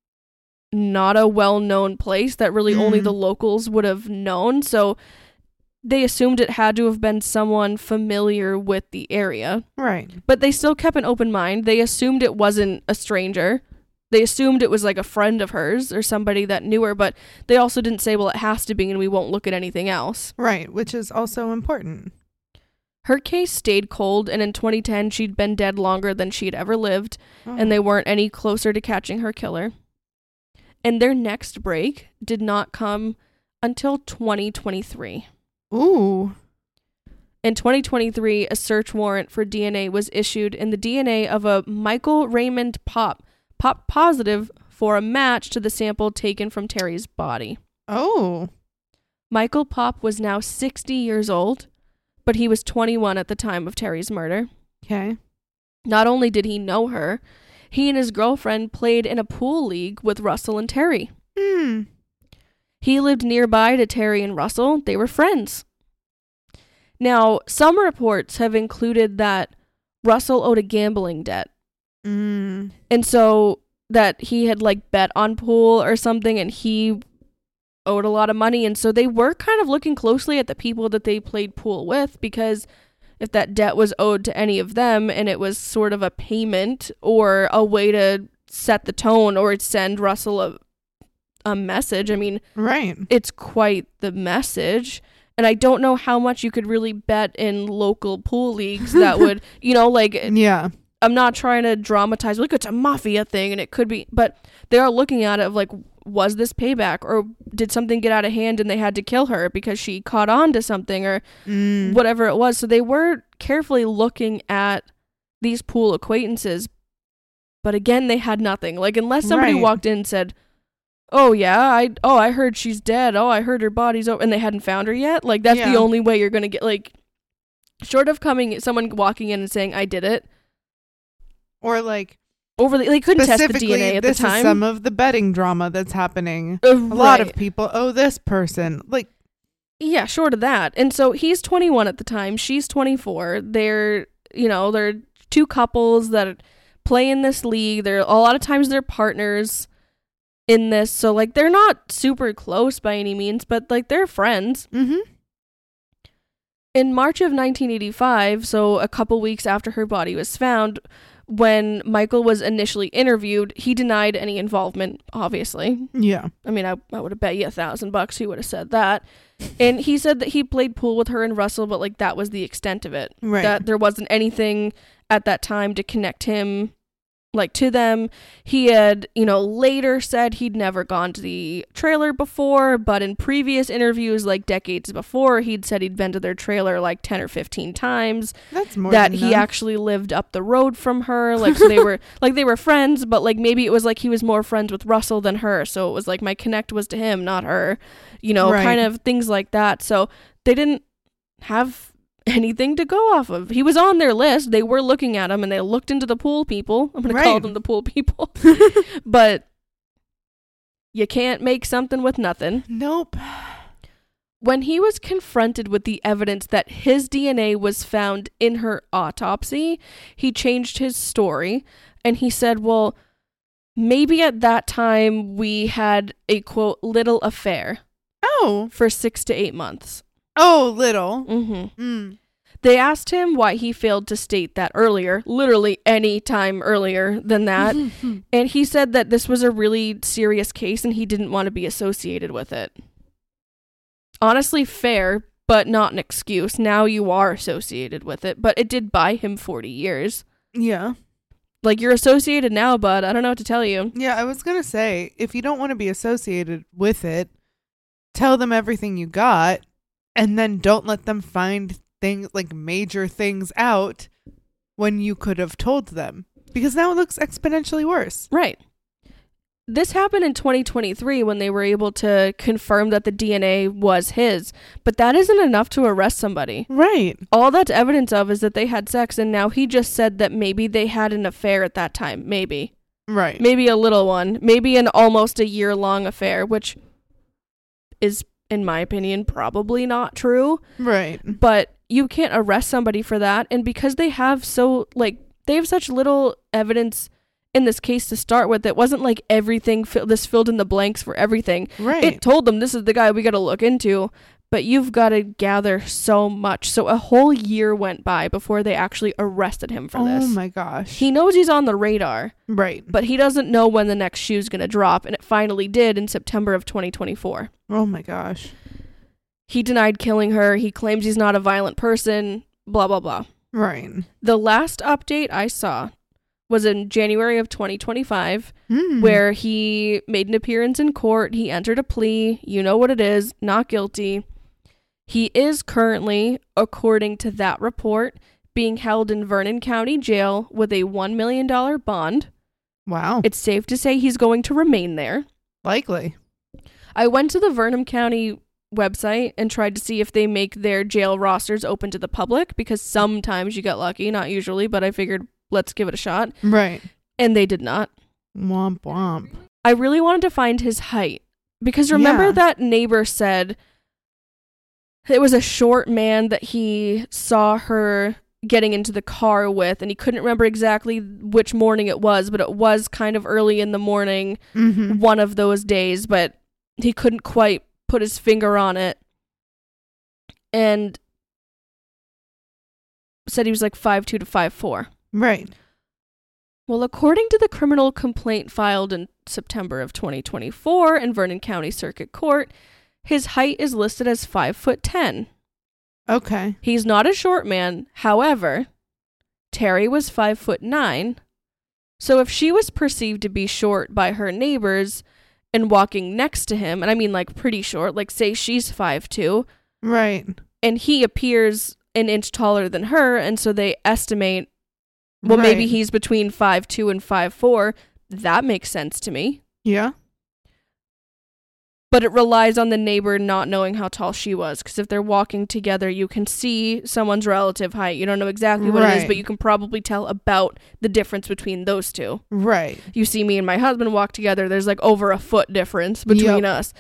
not a well-known place that really only Mm. the locals would have known. So they assumed it had to have been someone familiar with the area. Right. But they still kept an open mind. They assumed it wasn't a stranger. They assumed it was like a friend of hers or somebody that knew her, but they also didn't say, well, it has to be and we won't look at anything else. Right. Which is also important. Her case stayed cold, and in twenty ten, she'd been dead longer than she'd ever lived, Oh. and they weren't any closer to catching her killer. And their next break did not come until twenty twenty-three. Ooh. In twenty twenty-three, a search warrant for D N A was issued, and the D N A of a Michael Raymond Pop popped positive for a match to the sample taken from Terry's body. Oh. Michael Popp was now sixty years old, but he was twenty-one at the time of Terry's murder. Okay. Not only did he know her, he and his girlfriend played in a pool league with Russell and Terry. Hmm. He lived nearby to Terry and Russell. They were friends. Now, some reports have included that Russell owed a gambling debt. Mm. And so that he had like bet on pool or something and he owed a lot of money. And so they were kind of looking closely at the people that they played pool with, because if that debt was owed to any of them and it was sort of a payment or a way to set the tone or send Russell a, a message, I mean, right. It's quite the message. And I don't know how much you could really bet in local pool leagues that would, you know, like, yeah. I'm not trying to dramatize, like, it's a mafia thing and it could be, but they are looking at it of like, was this payback, or did something get out of hand and they had to kill her because she caught on to something, or mm. whatever it was. So they were carefully looking at these pool acquaintances, but again, they had nothing. Like, unless somebody right. walked in and said, oh yeah, I oh I heard she's dead, oh I heard her body's over, and they hadn't found her yet. Like, that's yeah. the only way you're gonna get, like, short of coming someone walking in and saying I did it, or like over the, they couldn't test the D N A at this the time. Is some of the betting drama that's happening. Uh, a right. lot of people owe this person, like, yeah, short of that. And so he's twenty-one at the time, she's twenty-four. They're, you know, they're two couples that play in this league. They're a lot of times they're partners in this, so like they're not super close by any means, but like they're friends. Mm-hmm. In March of nineteen eighty-five, so a couple weeks after her body was found, when Michael was initially interviewed, he denied any involvement, obviously. Yeah. I mean, I, I would have bet you a thousand bucks he would have said that. And he said that he played pool with her and Russell, but like that was the extent of it. Right. That there wasn't anything at that time to connect him like to them. He had, you know, later said he'd never gone to the trailer before, but in previous interviews, like decades before, he'd said he'd been to their trailer like ten or fifteen times. That's more that than he enough. actually lived up the road from her. Like, so they were like they were friends, but like maybe it was like he was more friends with Russell than her. So it was like my connect was to him, not her, you know, right. kind of things like that. So they didn't have anything to go off of. He was on their list. They were looking at him and they looked into the pool people. I'm going right. to call them the pool people. But you can't make something with nothing. Nope. When he was confronted with the evidence that his D N A was found in her autopsy, he changed his story and he said, well, maybe at that time we had a, quote, little affair. Oh. For six to eight months. Oh, little. Mm-hmm. Mm. They asked him why he failed to state that earlier, literally any time earlier than that. And he said that this was a really serious case and he didn't want to be associated with it. Honestly, fair, but not an excuse. Now you are associated with it, but it did buy him forty years. Yeah. Like, you're associated now, bud. I don't know what to tell you. Yeah, I was going to say, if you don't want to be associated with it, tell them everything you got. And then don't let them find things like major things out when you could have told them, because now it looks exponentially worse. Right. This happened in twenty twenty-three when they were able to confirm that the D N A was his, but that isn't enough to arrest somebody. Right. All that's evidence of is that they had sex, and now he just said that maybe they had an affair at that time. Maybe. Right. Maybe a little one. Maybe an almost a year-long affair, which is, in my opinion, probably not true. Right. But you can't arrest somebody for that. And because they have so, like, they have such little evidence in this case to start with, it wasn't like everything, fi- this filled in the blanks for everything. Right. It told them this is the guy we got to look into, but you've got to gather so much. So a whole year went by before they actually arrested him for oh this. Oh my gosh. He knows he's on the radar. Right. But he doesn't know when the next shoe's going to drop. And it finally did in September of twenty twenty-four. Oh my gosh. He denied killing her. He claims he's not a violent person. Blah, blah, blah. Right. The last update I saw was in January of twenty twenty-five, mm. where he made an appearance in court. He entered a plea. You know what it is. Not guilty. He is currently, according to that report, being held in Vernon County Jail with a one million dollars bond. Wow. It's safe to say he's going to remain there. Likely. I went to the Vernon County website and tried to see if they make their jail rosters open to the public, because sometimes you get lucky, not usually, but I figured let's give it a shot. Right. And they did not. Womp womp. I really wanted to find his height, because remember Yeah. that neighbor said it was a short man that he saw her getting into the car with, and he couldn't remember exactly which morning it was, but it was kind of early in the morning, Mm-hmm. one of those days, but he couldn't quite put his finger on it, and said he was like five two to five four. Right. Well, according to the criminal complaint filed in September of twenty twenty-four in Vernon County Circuit Court, his height is listed as five foot ten. Okay. He's not a short man. However, Terry was five foot nine. So if she was perceived to be short by her neighbors and walking next to him, and I mean like pretty short, like say she's five two, Right. and he appears an inch taller than her, and so they estimate, well, Right. maybe he's between five two and five four. That makes sense to me. Yeah. But it relies on the neighbor not knowing how tall she was, because if they're walking together, you can see someone's relative height. You don't know exactly what it is, Right. but you can probably tell about the difference between those two. Right. You see me and my husband walk together, there's like over a foot difference between Yep. us.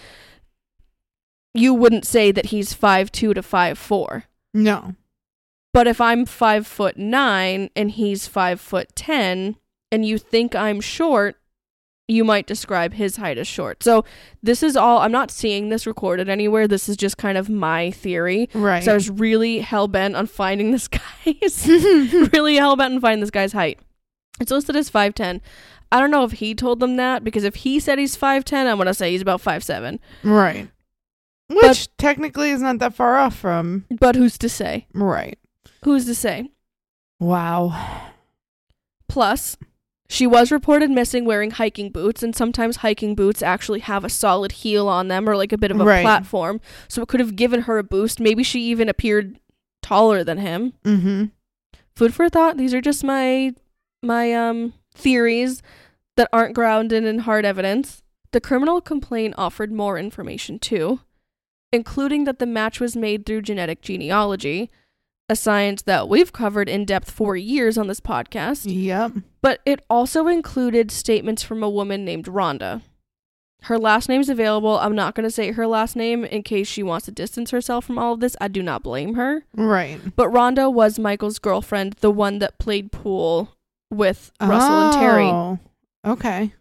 You wouldn't say that he's five two to five four. No. But if I'm five foot nine and he's five foot ten, and you think I'm short, you might describe his height as short. So this is all, I'm not seeing this recorded anywhere. This is just kind of my theory. Right. So I was really hell-bent on finding this guy's, really hell-bent on finding this guy's height. It's listed as five ten. I don't know if he told them that, because if he said he's five ten, I'm going to say he's about five seven. Right. Which But- technically is not that far off from. But who's to say? Right. Who's to say? Wow. Plus, she was reported missing wearing hiking boots, and sometimes hiking boots actually have a solid heel on them, or like a bit of a Right. platform. So it could have given her a boost. Maybe she even appeared taller than him. Mm-hmm. Food for thought. These are just my my um theories that aren't grounded in hard evidence. The criminal complaint offered more information too, including that the match was made through genetic genealogy, a science that we've covered in depth for years on this podcast. Yep. But it also included statements from a woman named Rhonda. Her last name's available. I'm not going to say her last name in case she wants to distance herself from all of this. I do not blame her. Right. But Rhonda was Michael's girlfriend, the one that played pool with Russell and Terry. Oh, okay.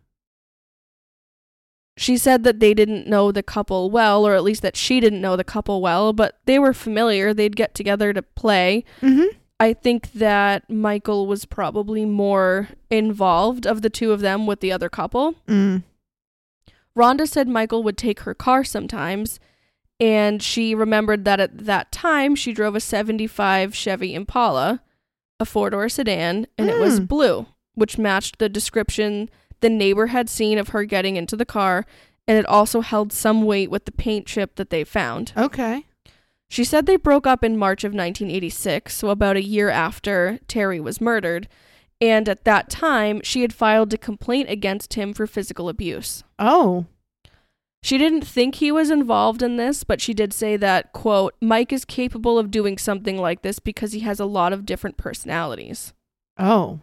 She said that they didn't know the couple well, or at least that she didn't know the couple well, but they were familiar. They'd get together to play. Mm-hmm. I think that Michael was probably more involved of the two of them with the other couple. Mm. Rhonda said Michael would take her car sometimes, and she remembered that at that time she drove a seventy-five Chevy Impala, a four-door sedan, and it was Mm. blue, which matched the description the neighbor had seen of her getting into the car, and it also held some weight with the paint chip that they found. Okay. She said they broke up in March of nineteen eighty-six, so about a year after Terry was murdered, and at that time, she had filed a complaint against him for physical abuse. Oh. She didn't think he was involved in this, but she did say that, quote, Mike is capable of doing something like this because he has a lot of different personalities. Oh.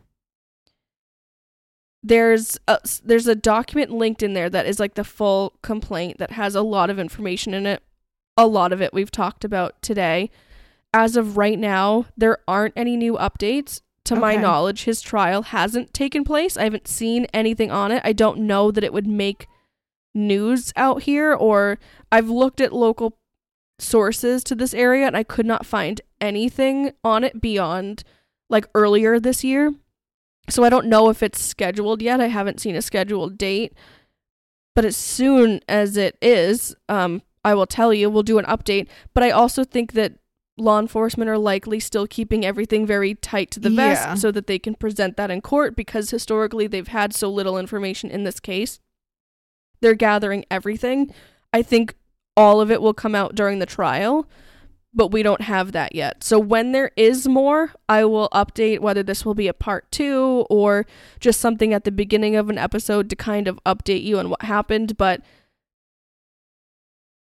There's a, there's a document linked in there that is like the full complaint that has a lot of information in it. A lot of it we've talked about today. As of right now, there aren't any new updates. To my Okay. knowledge, his trial hasn't taken place. I haven't seen anything on it. I don't know that it would make news out here, or I've looked at local sources to this area and I could not find anything on it beyond like earlier this year. So I don't know if it's scheduled yet. I haven't seen a scheduled date. But as soon as it is, um, I will tell you, we'll do an update. But I also think that law enforcement are likely still keeping everything very tight to the vest Yeah. so that they can present that in court, because historically they've had so little information in this case. They're gathering everything. I think all of it will come out during the trial, but we don't have that yet. So when there is more, I will update whether this will be a part two or just something at the beginning of an episode to kind of update you on what happened. But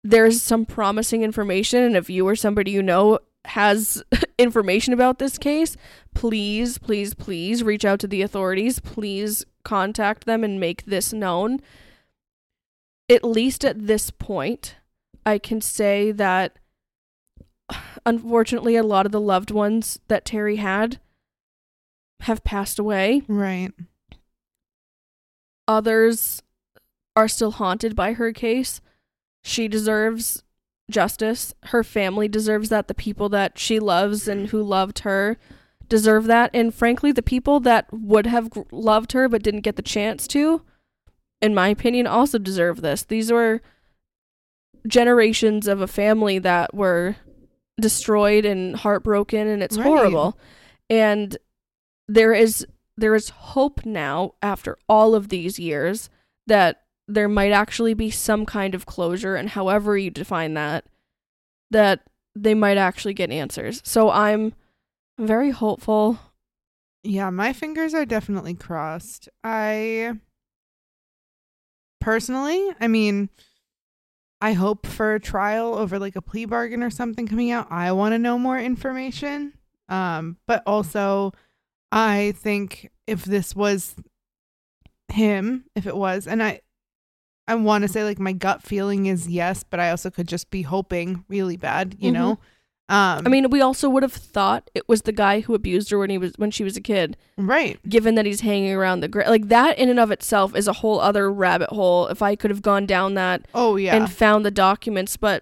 there's some promising information, and if you or somebody you know has information about this case, please, please, please reach out to the authorities. Please contact them and make this known. At least at this point, I can say that unfortunately a lot of the loved ones that Terry had have passed away. Right. Others are still haunted by her case. She deserves justice. Her family deserves that. The people that she loves and who loved her deserve that. And frankly, the people that would have loved her but didn't get the chance to, in my opinion, also deserve this. These were generations of a family that were destroyed and heartbroken, and it's right. horrible. And there is there is hope now, after all of these years, that there might actually be some kind of closure, and however you define that, that they might actually get answers. So I'm very hopeful. Yeah, my fingers are definitely crossed. I personally, I mean, I hope for a trial over like a plea bargain or something coming out. I want to know more information. Um, but also I think if this was him, if it was, and I, I want to say like my gut feeling is yes, but I also could just be hoping really bad, you mm-hmm. know? Um, I mean, we also would have thought it was the guy who abused her when he was when she was a kid, right? Given that he's hanging around the gra- like that in and of itself is a whole other rabbit hole. If I could have gone down that, oh yeah, and found the documents, but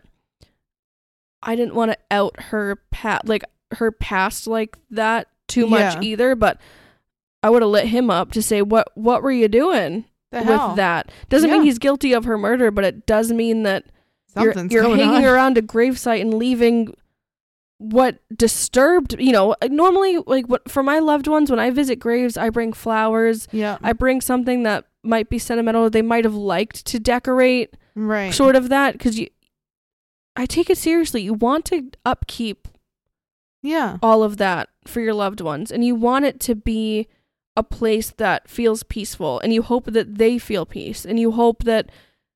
I didn't want to out her pat like her past like that too much yeah. either. But I would have lit him up to say what what were you doing the with hell? that? Doesn't yeah. mean he's guilty of her murder, but it does mean that Something's you're, you're going hanging on. around a gravesite and leaving what disturbed, you know, normally like what for my loved ones, when I visit graves, I bring flowers. Yeah. I bring something that might be sentimental. They might have liked to decorate. Right. Sort of that. Cause you, I take it seriously. You want to upkeep. Yeah. All of that for your loved ones. And you want it to be a place that feels peaceful. And you hope that they feel peace. And you hope that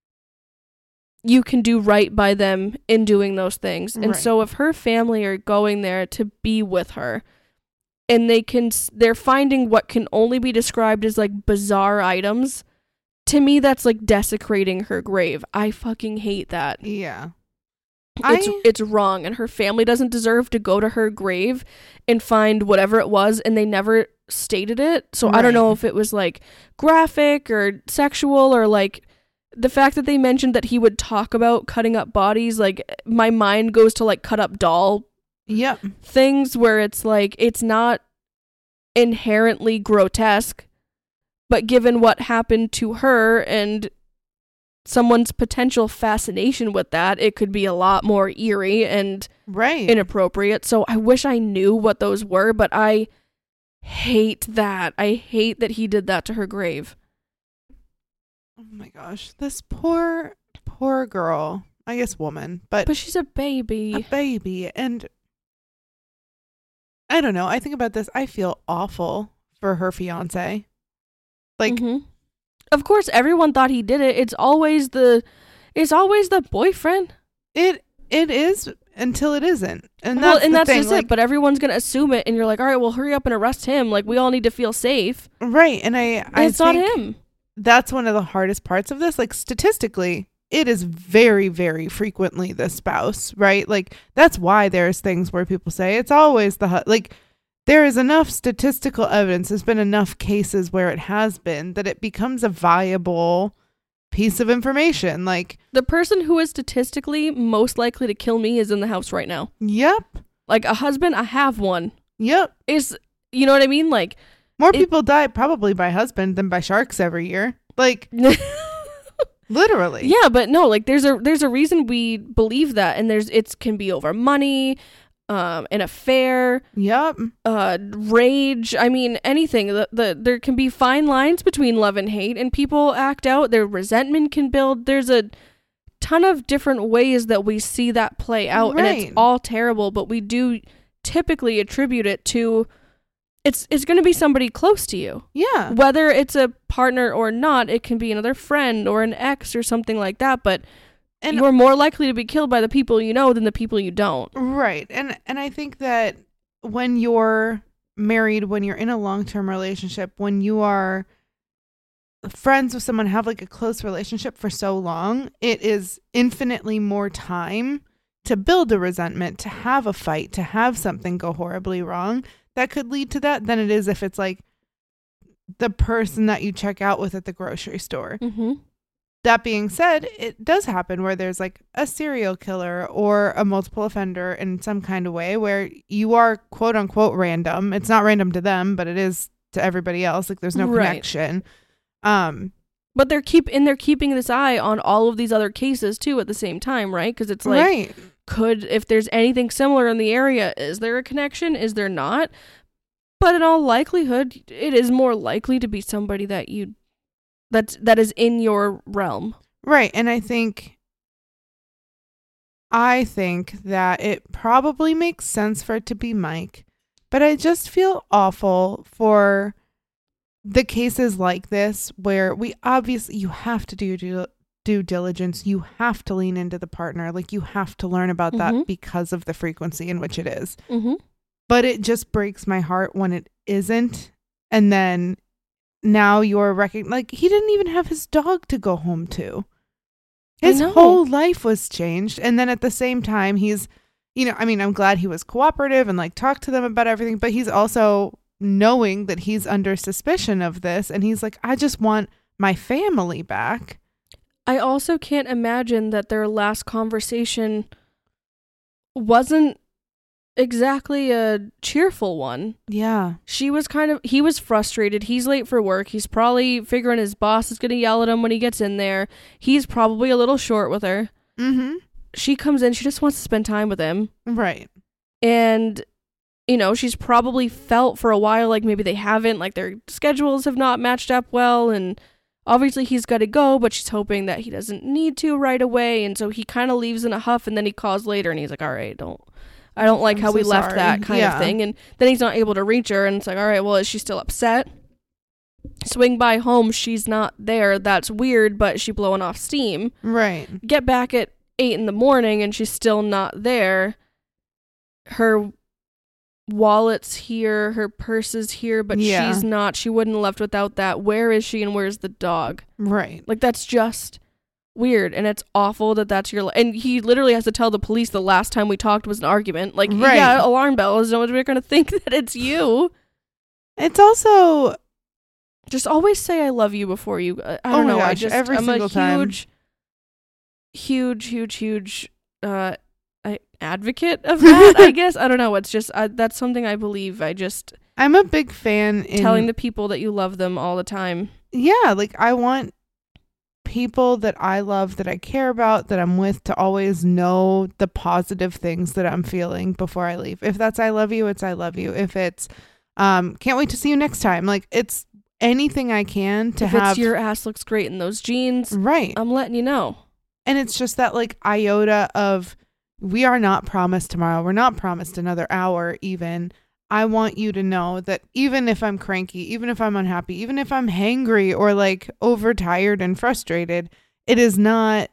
you can do right by them in doing those things. And right. so if her family are going there to be with her, and they can, they're finding what can only be described as like bizarre items, to me, that's like desecrating her grave. I fucking hate that. Yeah. It's I... it's wrong, and her family doesn't deserve to go to her grave and find whatever it was, and they never stated it. So right. I don't know if it was like graphic or sexual, or like the fact that they mentioned that he would talk about cutting up bodies. Like my mind goes to like cut up doll yep. things where it's like it's not inherently grotesque, but given what happened to her and someone's potential fascination with that, it could be a lot more eerie and right. inappropriate. So I wish I knew what those were, but I hate that. I hate that he did that to her grave. Oh my gosh. This poor, poor girl. I guess woman, but... But she's a baby. A baby. And I don't know. I think about this. I feel awful for her fiance. Like... Mm-hmm. Of course, everyone thought he did it. It's always the, it's always the boyfriend. It it is until it isn't, and well, that's and the that's thing. just like, it. But everyone's gonna assume it, and you're like, all right, well, hurry up and arrest him. Like we all need to feel safe, right? And I, and I it's not him. That's one of the hardest parts of this. Like statistically, it is very, very frequently the spouse, right? Like that's why there's things where people say it's always the hu- like. There is enough statistical evidence, there's been enough cases where it has been, that it becomes a viable piece of information. Like the person who is statistically most likely to kill me is in the house right now. Yep. Like a husband, I have one. Yep. Is, you know what I mean? Like more it, people die probably by husband than by sharks every year. Like literally. Yeah, but no, like there's a there's a reason we believe that, and there's it can be over money. Um, an affair, yep, uh, rage. I mean, anything. The, the there can be fine lines between love and hate, and people act out. Their resentment can build. There's a ton of different ways that we see that play out, right. and it's all terrible. But we do typically attribute it to it's it's going to be somebody close to you. Yeah, whether it's a partner or not, it can be another friend or an ex or something like that. But and you're more likely to be killed by the people you know than the people you don't. Right. And and I think that when you're married, when you're in a long-term relationship, when you are friends with someone, have like a close relationship for so long, it is infinitely more time to build a resentment, to have a fight, to have something go horribly wrong that could lead to that than it is if it's like the person that you check out with at the grocery store. Mm-hmm. That being said, it does happen where there's like a serial killer or a multiple offender in some kind of way where you are quote unquote random. It's not random to them, but it is to everybody else. Like there's no Right. connection. Um, But they're keep and they're keeping this eye on all of these other cases too at the same time, right? Because it's like, right. could, if there's anything similar in the area, is there a connection? Is there not? But in all likelihood, it is more likely to be somebody that you that's that is in your realm. Right. And I think I think that it probably makes sense for it to be Mike, but I just feel awful for the cases like this where we obviously, you have to do due, due diligence. You have to lean into the partner. Like you have to learn about Mm-hmm. that because of the frequency in which it is. Mm-hmm. But it just breaks my heart when it isn't. And then now you're reckoning, like he didn't even have his dog to go home to. His whole life was changed. And then at the same time, he's, you know, I mean, I'm glad he was cooperative and like talked to them about everything, but he's also knowing that he's under suspicion of this. And he's like, I just want my family back. I also can't imagine that their last conversation wasn't exactly a cheerful one. Yeah. She was kind of, he was frustrated. He's late for work. He's probably figuring his boss is going to yell at him when he gets in there. He's probably a little short with her. Mm-hmm. She comes in, she just wants to spend time with him. Right. And, you know, she's probably felt for a while like maybe they haven't, like their schedules have not matched up well. And obviously he's got to go, but she's hoping that he doesn't need to right away. And so he kind of leaves in a huff and then he calls later and he's like, all right, don't. I don't like I'm how so we left sorry. that kind Yeah. of thing. And then he's not able to reach her. And it's like, all right, well, is she still upset? Swing by home. She's not there. That's weird, but she blowing off steam. Right. Get back at eight in the morning and she's still not there. Her wallet's here. Her purse is here, but Yeah. she's not. She wouldn't have left without that. Where is she and where's the dog? Right. Like, that's just weird, and it's awful that that's your... Li- and he literally has to tell the police the last time we talked was an argument. Like, Right. yeah, alarm bells. No one's going to think that it's you. It's also... Just always say I love you before you... I, I Oh don't my know. I gosh, just... every I'm single a time. huge, huge, huge, huge uh, I, advocate of that, I guess. I don't know. It's just... I, that's something I believe. I just... I'm a big fan in... telling the people that you love them all the time. Yeah, like I want people that I love, that I care about, that I'm with to always know the positive things that I'm feeling before I leave. If that's I love you, it's I love you. If it's um can't wait to see you next time. Like it's anything I can to if have it's your ass looks great in those jeans, right. I'm letting you know. And it's just that like iota of we are not promised tomorrow. We're not promised another hour even. I want you to know that even if I'm cranky, even if I'm unhappy, even if I'm hangry or like overtired and frustrated, it is not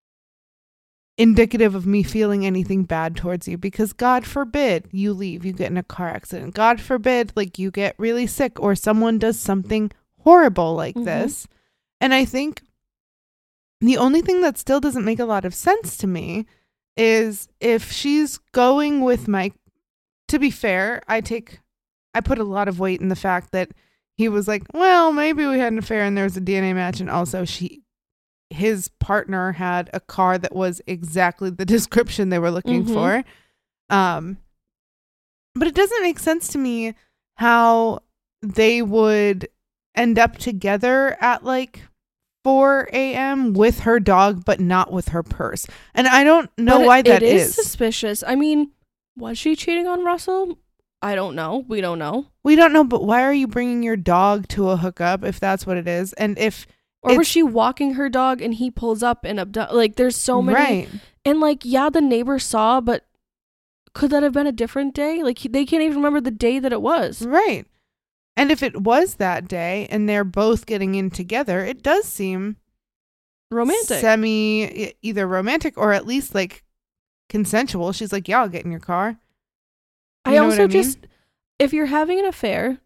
indicative of me feeling anything bad towards you, because God forbid you leave, you get in a car accident. God forbid like you get really sick or someone does something horrible like Mhm. this. And I think the only thing that still doesn't make a lot of sense to me is if she's going with Mike. To be fair, I take, I put a lot of weight in the fact that he was like, well, maybe we had an affair and there was a D N A match. And also she, his partner had a car that was exactly the description they were looking Mhm. for. Um, but it doesn't make sense to me how they would end up together at like four a.m. with her dog, but not with her purse. And I don't know But why it, that it is is. suspicious. I mean, was she cheating on Russell? I don't know. We don't know. We don't know, but why are you bringing your dog to a hookup if that's what it is? And if Or was It's- she walking her dog and he pulls up and abduct? Like, there's so many. right, And like, yeah, the neighbor saw, but could that have been a different day? Like, he- they can't even remember the day that it was. right. And if it was that day and they're both getting in together, it does seem romantic. semi either romantic or at least like consensual. She's like, yeah, I'll get in your car. You I know also what I mean? just, if you're having an affair,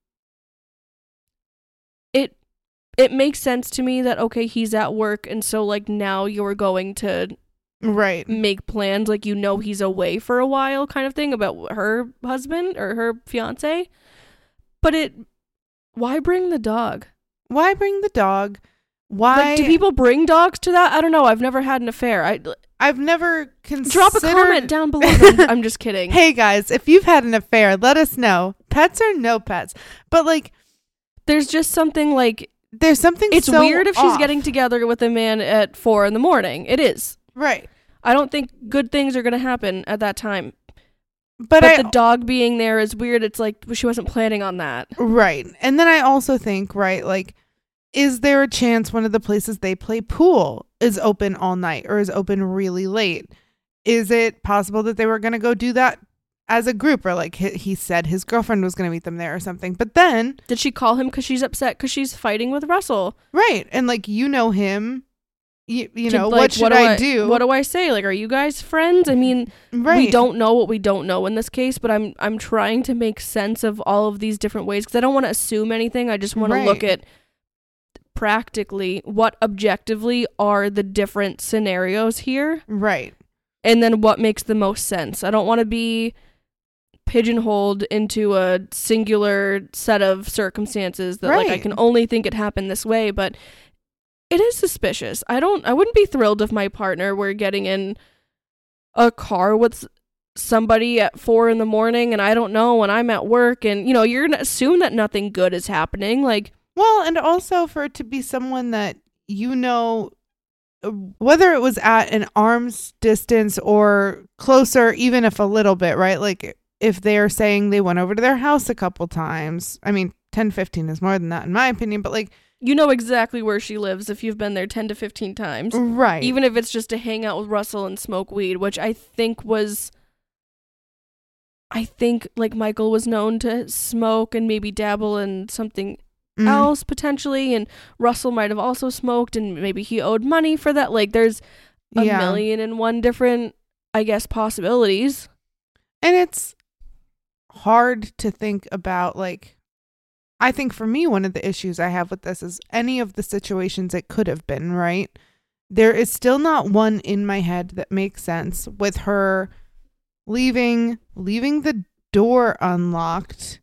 it it makes sense to me that, okay, he's at work, and so like now you're going to right make plans, like, you know, he's away for a while kind of thing about her husband or her fiance. But it, why bring the dog? Why bring the dog? Why Like, do people bring dogs to that? I don't know. I've never had an affair. I I've never considered. Drop a comment down below. I'm, I'm just kidding. Hey guys, if you've had an affair, let us know. Pets or no pets. But like, there's just something like, there's something it's so weird if she's off. getting together with a man at four in the morning. It is. Right. I don't think good things are going to happen at that time. But, But I, the dog being there is weird. It's like she wasn't planning on that. right. And then I also think, right, like, is there a chance one of the places they play pool is open all night or is open really late? Is it possible that they were going to go do that as a group, or like he, he said his girlfriend was going to meet them there or something? But then, Did she call him because she's upset because she's fighting with Russell? right. And like, you know him, you, you To, know, like, what should do I, do? What do I say? Like, are you guys friends? I mean, right. we don't know what we don't know in this case, but I'm I'm trying to make sense of all of these different ways because I don't want to assume anything. I just want Right. to look at practically what objectively are the different scenarios here, Right. and then what makes the most sense. I don't want to be pigeonholed into a singular set of circumstances that like I Right. can only think it happened this way, but it is suspicious. I don't I wouldn't be thrilled if my partner were getting in a car with somebody at four in the morning and I don't know when I'm at work, and you know, you're gonna assume that nothing good is happening. Like, Well, and also for it to be someone that you know, uh, whether it was at an arm's distance or closer, even if a little bit, right? Like if they're saying they went over to their house a couple times, I mean, ten, fifteen is more than that in my opinion, but like, you know exactly where she lives if you've been there ten to fifteen times. right. Even if it's just to hang out with Russell and smoke weed, which I think was, I think like Michael was known to smoke and maybe dabble in something Mhm. else potentially, and Russell might have also smoked and maybe he owed money for that. Like, there's a Yeah. million and one different, I guess, possibilities. And it's hard to think about, like, I think for me, one of the issues I have with this is any of the situations it could have been, right? There is still not one in my head that makes sense with her leaving, leaving the door unlocked,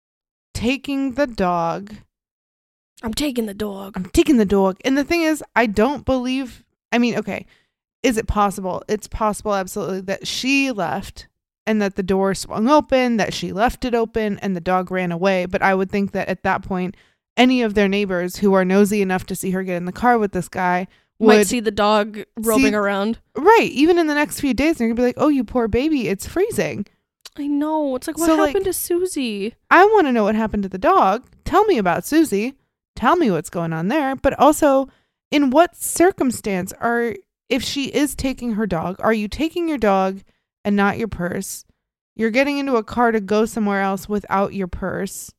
taking the dog. I'm taking the dog. I'm taking the dog. And the thing is, I don't believe, I mean, okay, is it possible? It's possible, absolutely, that she left and that the door swung open, that she left it open, and the dog ran away. But I would think that at that point, any of their neighbors who are nosy enough to see her get in the car with this guy would Might see the dog roaming see- around. right. Even in the next few days, they're gonna be like, "Oh, you poor baby, it's freezing." I know. It's like, what So, happened like- to Susie? I want to know what happened to the dog. Tell me about Susie. Tell me what's going on there. But also, in what circumstance are, if she is taking her dog, are you taking your dog and not your purse? You're getting into a car to go somewhere else without your purse.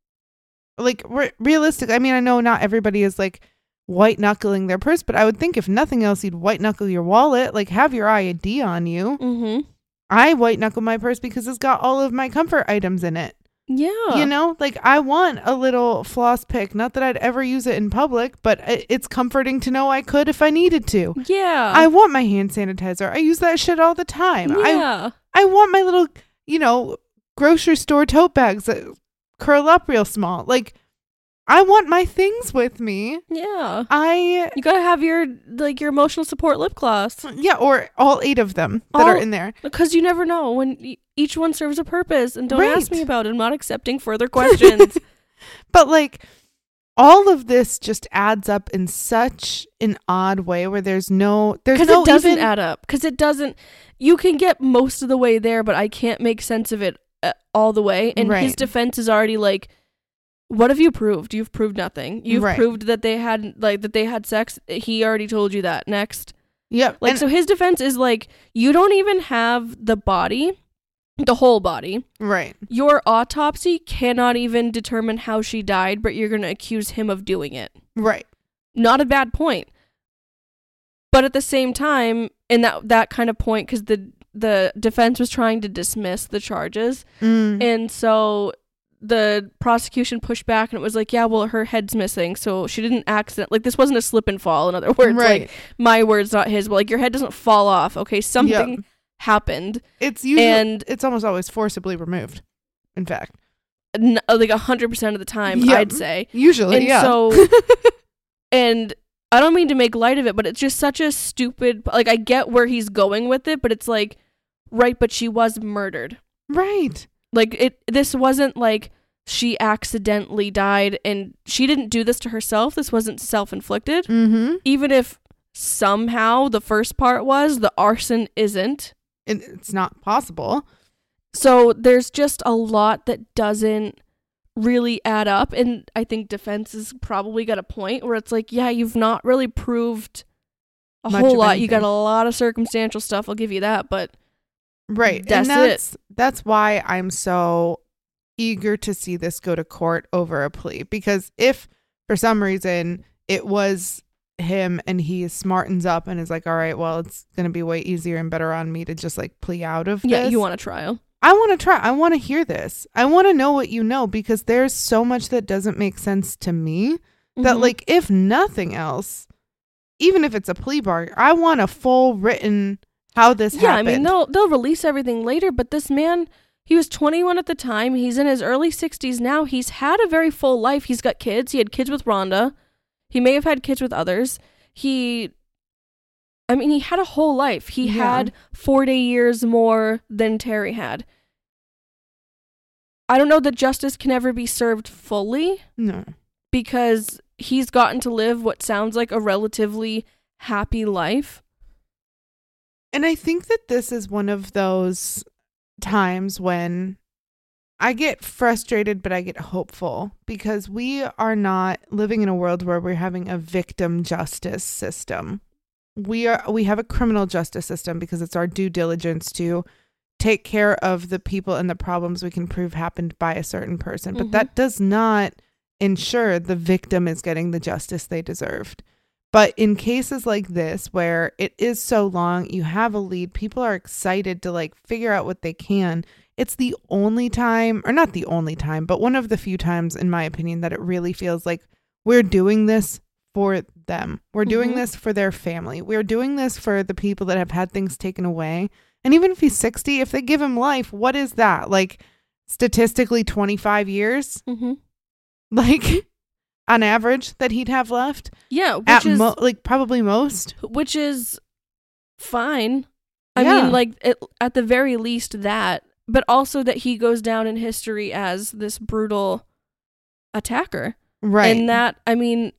Like, re- realistic. I mean, I know not everybody is like white knuckling their purse, but I would think if nothing else, you'd white knuckle your wallet. Like, have your I D on you. Mm-hmm. I white knuckle my purse because it's got all of my comfort items in it. Yeah. You know, like I want a little floss pick. Not that I'd ever use it in public, but i- it's comforting to know I could if I needed to. Yeah. I want my hand sanitizer. I use that shit all the time. Yeah. I I want my little, you know, grocery store tote bags that curl up real small. Like, I want my things with me. Yeah. I You gotta have your like your emotional support lip gloss yeah, or all eight of them that All- are in there. because you never know when y- each one serves a purpose. And don't ask Right. me about it. I'm not accepting further questions. But like all of this just adds up in such an odd way where there's no there's Because no it doesn't even, add up. Because it doesn't. You can get most of the way there, but I can't make sense of it uh, all the way. And his Right. defense is already like, "What have you proved? You've proved nothing. You've Right. proved that they had like that they had sex. He already told you that. Next." Yep. Like, and- so his defense is like, you don't even have the body, the whole body. right. Your autopsy cannot even determine how she died, but you're going to accuse him of doing it. Right. Not a bad point. But at the same time, in that that kind of point, because the the defense was trying to dismiss the charges, Mm. and so the prosecution pushed back, and it was like, yeah, well, her head's missing, so she didn't accident. Like, this wasn't a slip and fall. In other words, Right. like, my words, not his. But like, your head doesn't fall off. Okay, something Yep. happened, It's usually, and it's almost always forcibly removed, in fact. n- like a hundred percent of the time, Yep. I'd say. Usually, And yeah. so, and I don't mean to make light of it, but it's just such a stupid. Like, I get where he's going with it, but it's like, right, but she was murdered. Right. Like, it. This wasn't like she accidentally died, and she didn't do this to herself. This wasn't self-inflicted. Mm-hmm. Even if somehow the first part was, the arson isn't. It, it's not possible. So there's just a lot that doesn't really add up, and I think defense has probably got a point where it's like, yeah, you've not really proved a Much whole of lot. You got anything. a lot of circumstantial stuff, I'll give you that, but Right. That's and that's that's why I'm so eager to see this go to court over a plea, because if for some reason it was him and he smartens up and is like, all right, well, it's going to be way easier and better on me to just like plea out of yeah, this. you want a trial. I want to try. I want to hear this. I want to know what you know, because there's so much that doesn't make sense to me that Mhm. like, if nothing else, even if it's a plea bargain, I want a full written how this yeah, happened. I mean, they'll they'll release everything later, but this man, he was twenty-one at the time. He's in his early sixties now. He's had a very full life. He's got kids. He had kids with Rhonda. He may have had kids with others. He, I mean, he had a whole life. He Yeah. had forty years more than Terry had. I don't know that justice can ever be served fully, No. because he's gotten to live what sounds like a relatively happy life. And I think that this is one of those times when I get frustrated, but I get hopeful, because we are not living in a world where we're having a victim justice system. We are, we have a criminal justice system because it's our due diligence to take care of the people and the problems we can prove happened by a certain person. But Mhm. that does not ensure the victim is getting the justice they deserved. But in cases like this, where it is so long, you have a lead, people are excited to like figure out what they can. It's the only time, or not the only time, but one of the few times, in my opinion, that it really feels like we're doing this for them. We're doing Mhm. this for their family. We're doing this for the people that have had things taken away. And even if he's sixty, if they give him life, what is that? Like, statistically twenty-five years? Mm-hmm. Like, on average, that he'd have left? Yeah, which At is mo- like, probably most? which is fine. I Yeah. mean, like it, at the very least that, but also that he goes down in history as this brutal attacker. Right. And that, I mean,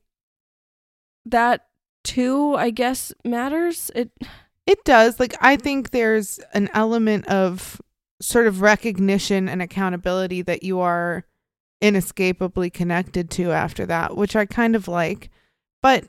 that too, I guess, matters. It It does. Like, I think there's an element of sort of recognition and accountability that you are inescapably connected to after that, which I kind of like. But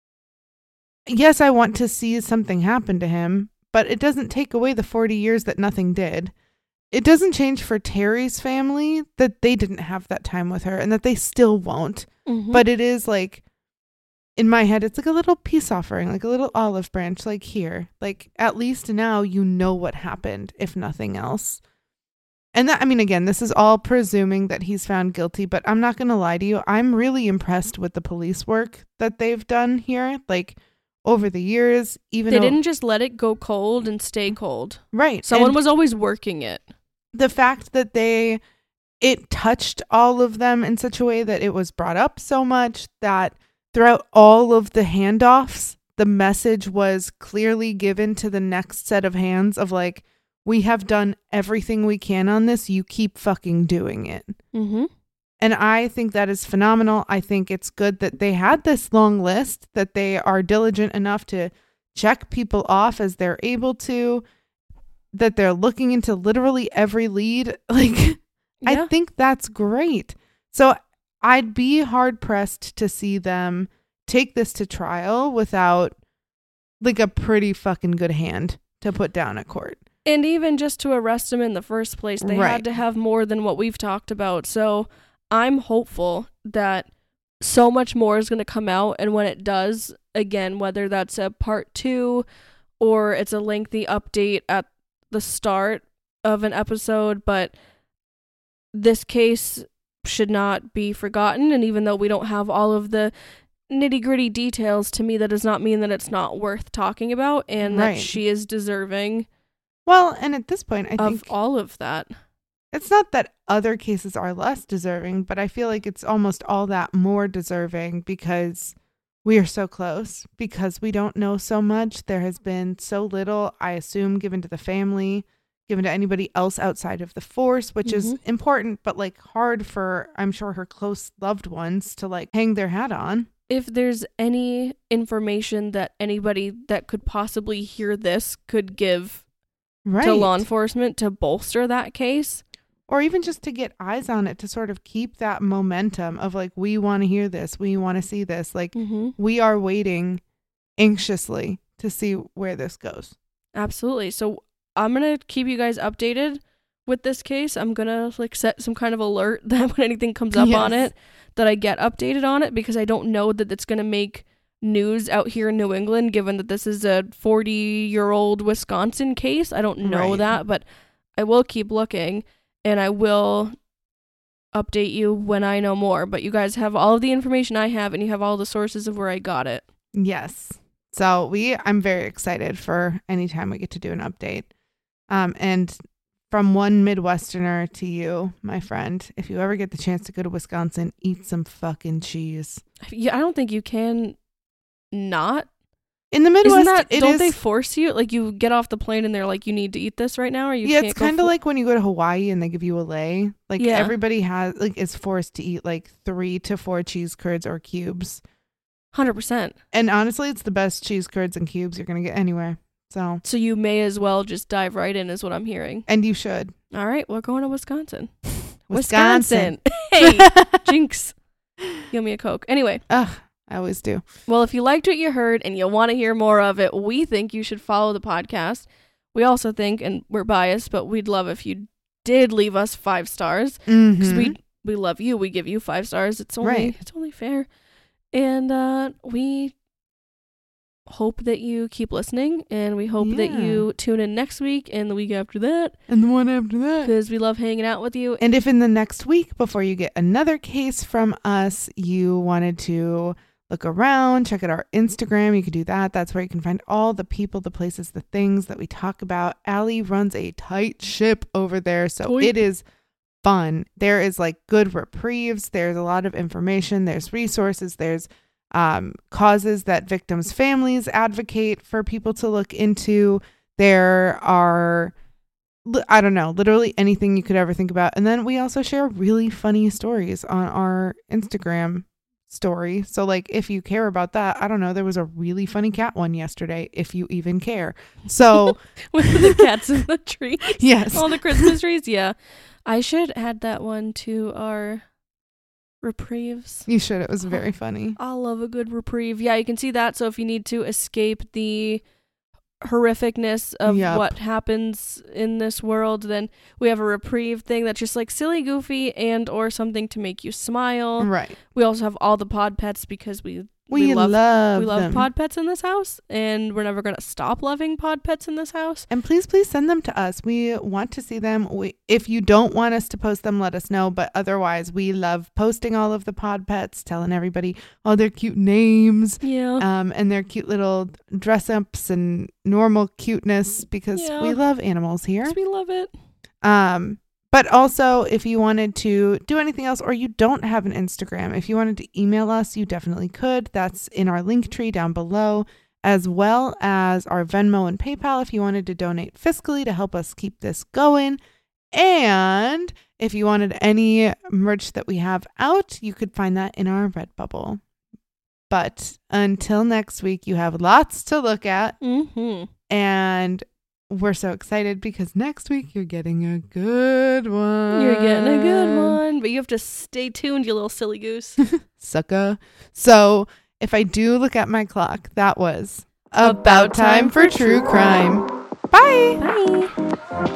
yes, I want to see something happen to him, but it doesn't take away the forty years that nothing did. It doesn't change for Terry's family that they didn't have that time with her and that they still won't. Mhm. But it is like, in my head, it's like a little peace offering, like a little olive branch, like here. Like, at least now you know what happened, if nothing else. And that, I mean, again, this is all presuming that he's found guilty, but I'm not going to lie to you. I'm really impressed with the police work that they've done here. Like, over the years, even they though, didn't just let it go cold and stay cold. right. Someone and was always working it. the fact that they, it touched all of them in such a way that it was brought up so much that throughout all of the handoffs, the message was clearly given to the next set of hands of like, we have done everything we can on this. You keep fucking doing it. Mm-hmm. And I think that is phenomenal. I think it's good that they had this long list, that they are diligent enough to check people off as they're able to, that they're looking into literally every lead. Like, Yeah. I think that's great. So I'd be hard pressed to see them take this to trial without like a pretty fucking good hand to put down at court. And even just to arrest him in the first place, they Right. had to have more than what we've talked about. So I'm hopeful that so much more is going to come out. And when it does, again, whether that's a part two or it's a lengthy update at the start of an episode, but this case should not be forgotten. And even though we don't have all of the nitty gritty details, to me, that does not mean that it's not worth talking about and Right. that she is deserving Well, and at this point, I of think all of that. it's not that other cases are less deserving, but I feel like it's almost all that more deserving because we are so close, because we don't know so much. There has been so little, I assume, given to the family, given to anybody else outside of the force, which is Mhm. important, but like hard for, I'm sure, her close loved ones to like hang their hat on. If there's any information that anybody that could possibly hear this could give Right. to law enforcement to bolster that case, Or even just to get eyes on it, to sort of keep that momentum of like, we want to hear this, we want to see this. Like, mm-hmm. we are waiting anxiously to see where this goes. Absolutely. So I'm going to keep you guys updated with this case. I'm going to like set some kind of alert that when anything comes up on Yes. it, that I get updated on it, because I don't know that it's going to make news out here in New England, given that this is a forty year old Wisconsin case. I don't know Right. that, but I will keep looking and I will update you when I know more. But you guys have all of the information I have, and you have all the sources of where I got it. Yes. So we, I'm very excited for any time we get to do an update. Um, and from one Midwesterner to you, my friend, if you ever get the chance to go to Wisconsin, eat some fucking cheese. Yeah, I don't think you can not. In the Midwest, Isn't that, it don't is, they force you? Like, you get off the plane and they're like, you need to eat this right now, or you yeah, can't it's go kind of for- like when you go to Hawaii and they give you a lei. Like Yeah. everybody has, like, is forced to eat like three to four cheese curds or cubes. one hundred percent. And honestly, it's the best cheese curds and cubes you're going to get anywhere. So, So you may as well just dive right in, is what I'm hearing. and you should. All right, we're going to Wisconsin. Wisconsin. Hey, jinx. Give me a Coke. Anyway, Ugh, I always do. well, if you liked what you heard and you want to hear more of it, we think you should follow the podcast. We also think, and we're biased, but we'd love if you did leave us five stars, because Mhm. we we love you. We give you five stars. It's only Right. it's only fair, and uh, we hope that you keep listening, and we hope that Yeah. you tune in next week and the week after that, And the one after that. because we love hanging out with you. And if in the next week, before you get another case from us, you wanted to look around, check out our Instagram, you could do that. That's where you can find all the people, the places, the things that we talk about. Allie runs a tight ship over there, so Tight. it is fun. There is like good reprieves. There's a lot of information. There's resources. There's um, causes that victims' families advocate for people to look into. There are, li- I don't know, literally anything you could ever think about. And then we also share really funny stories on our Instagram story. So like if you care about that, I don't know, there was a really funny cat one yesterday, if you even care. So With the cats in the tree, yes. all the Christmas trees. Yeah, I should add that one to our reprieves. You should. It was very funny. I love a good reprieve. Yeah, you can see that. So if you need to escape the horrificness of Yep. what happens in this world, then we have a reprieve thing that's just like silly, goofy, and or something to make you smile. Right. We also have all the pod pets, because we We, we love, love we love them. pod pets in this house, and we're never going to stop loving pod pets in this house. And please, please send them to us. We want to see them. We, if you don't want us to post them, let us know. But otherwise, we love posting all of the pod pets, telling everybody all their cute names Yeah. um, and their cute little dress ups and normal cuteness, because Yeah. we love animals here. we love it. Um, but also, if you wanted to do anything else, or you don't have an Instagram, if you wanted to email us, you definitely could. That's in our link tree down below, as well as our Venmo and PayPal if you wanted to donate fiscally to help us keep this going. And if you wanted any merch that we have out, you could find that in our Redbubble. But until next week, you have lots to look at, Mm-hmm. and we're so excited because next week you're getting a good one. You're getting a good one, but you have to stay tuned, you little silly goose. Sucker. So if I do look at my clock, that was About about time time for for true true crime. Bye. Bye.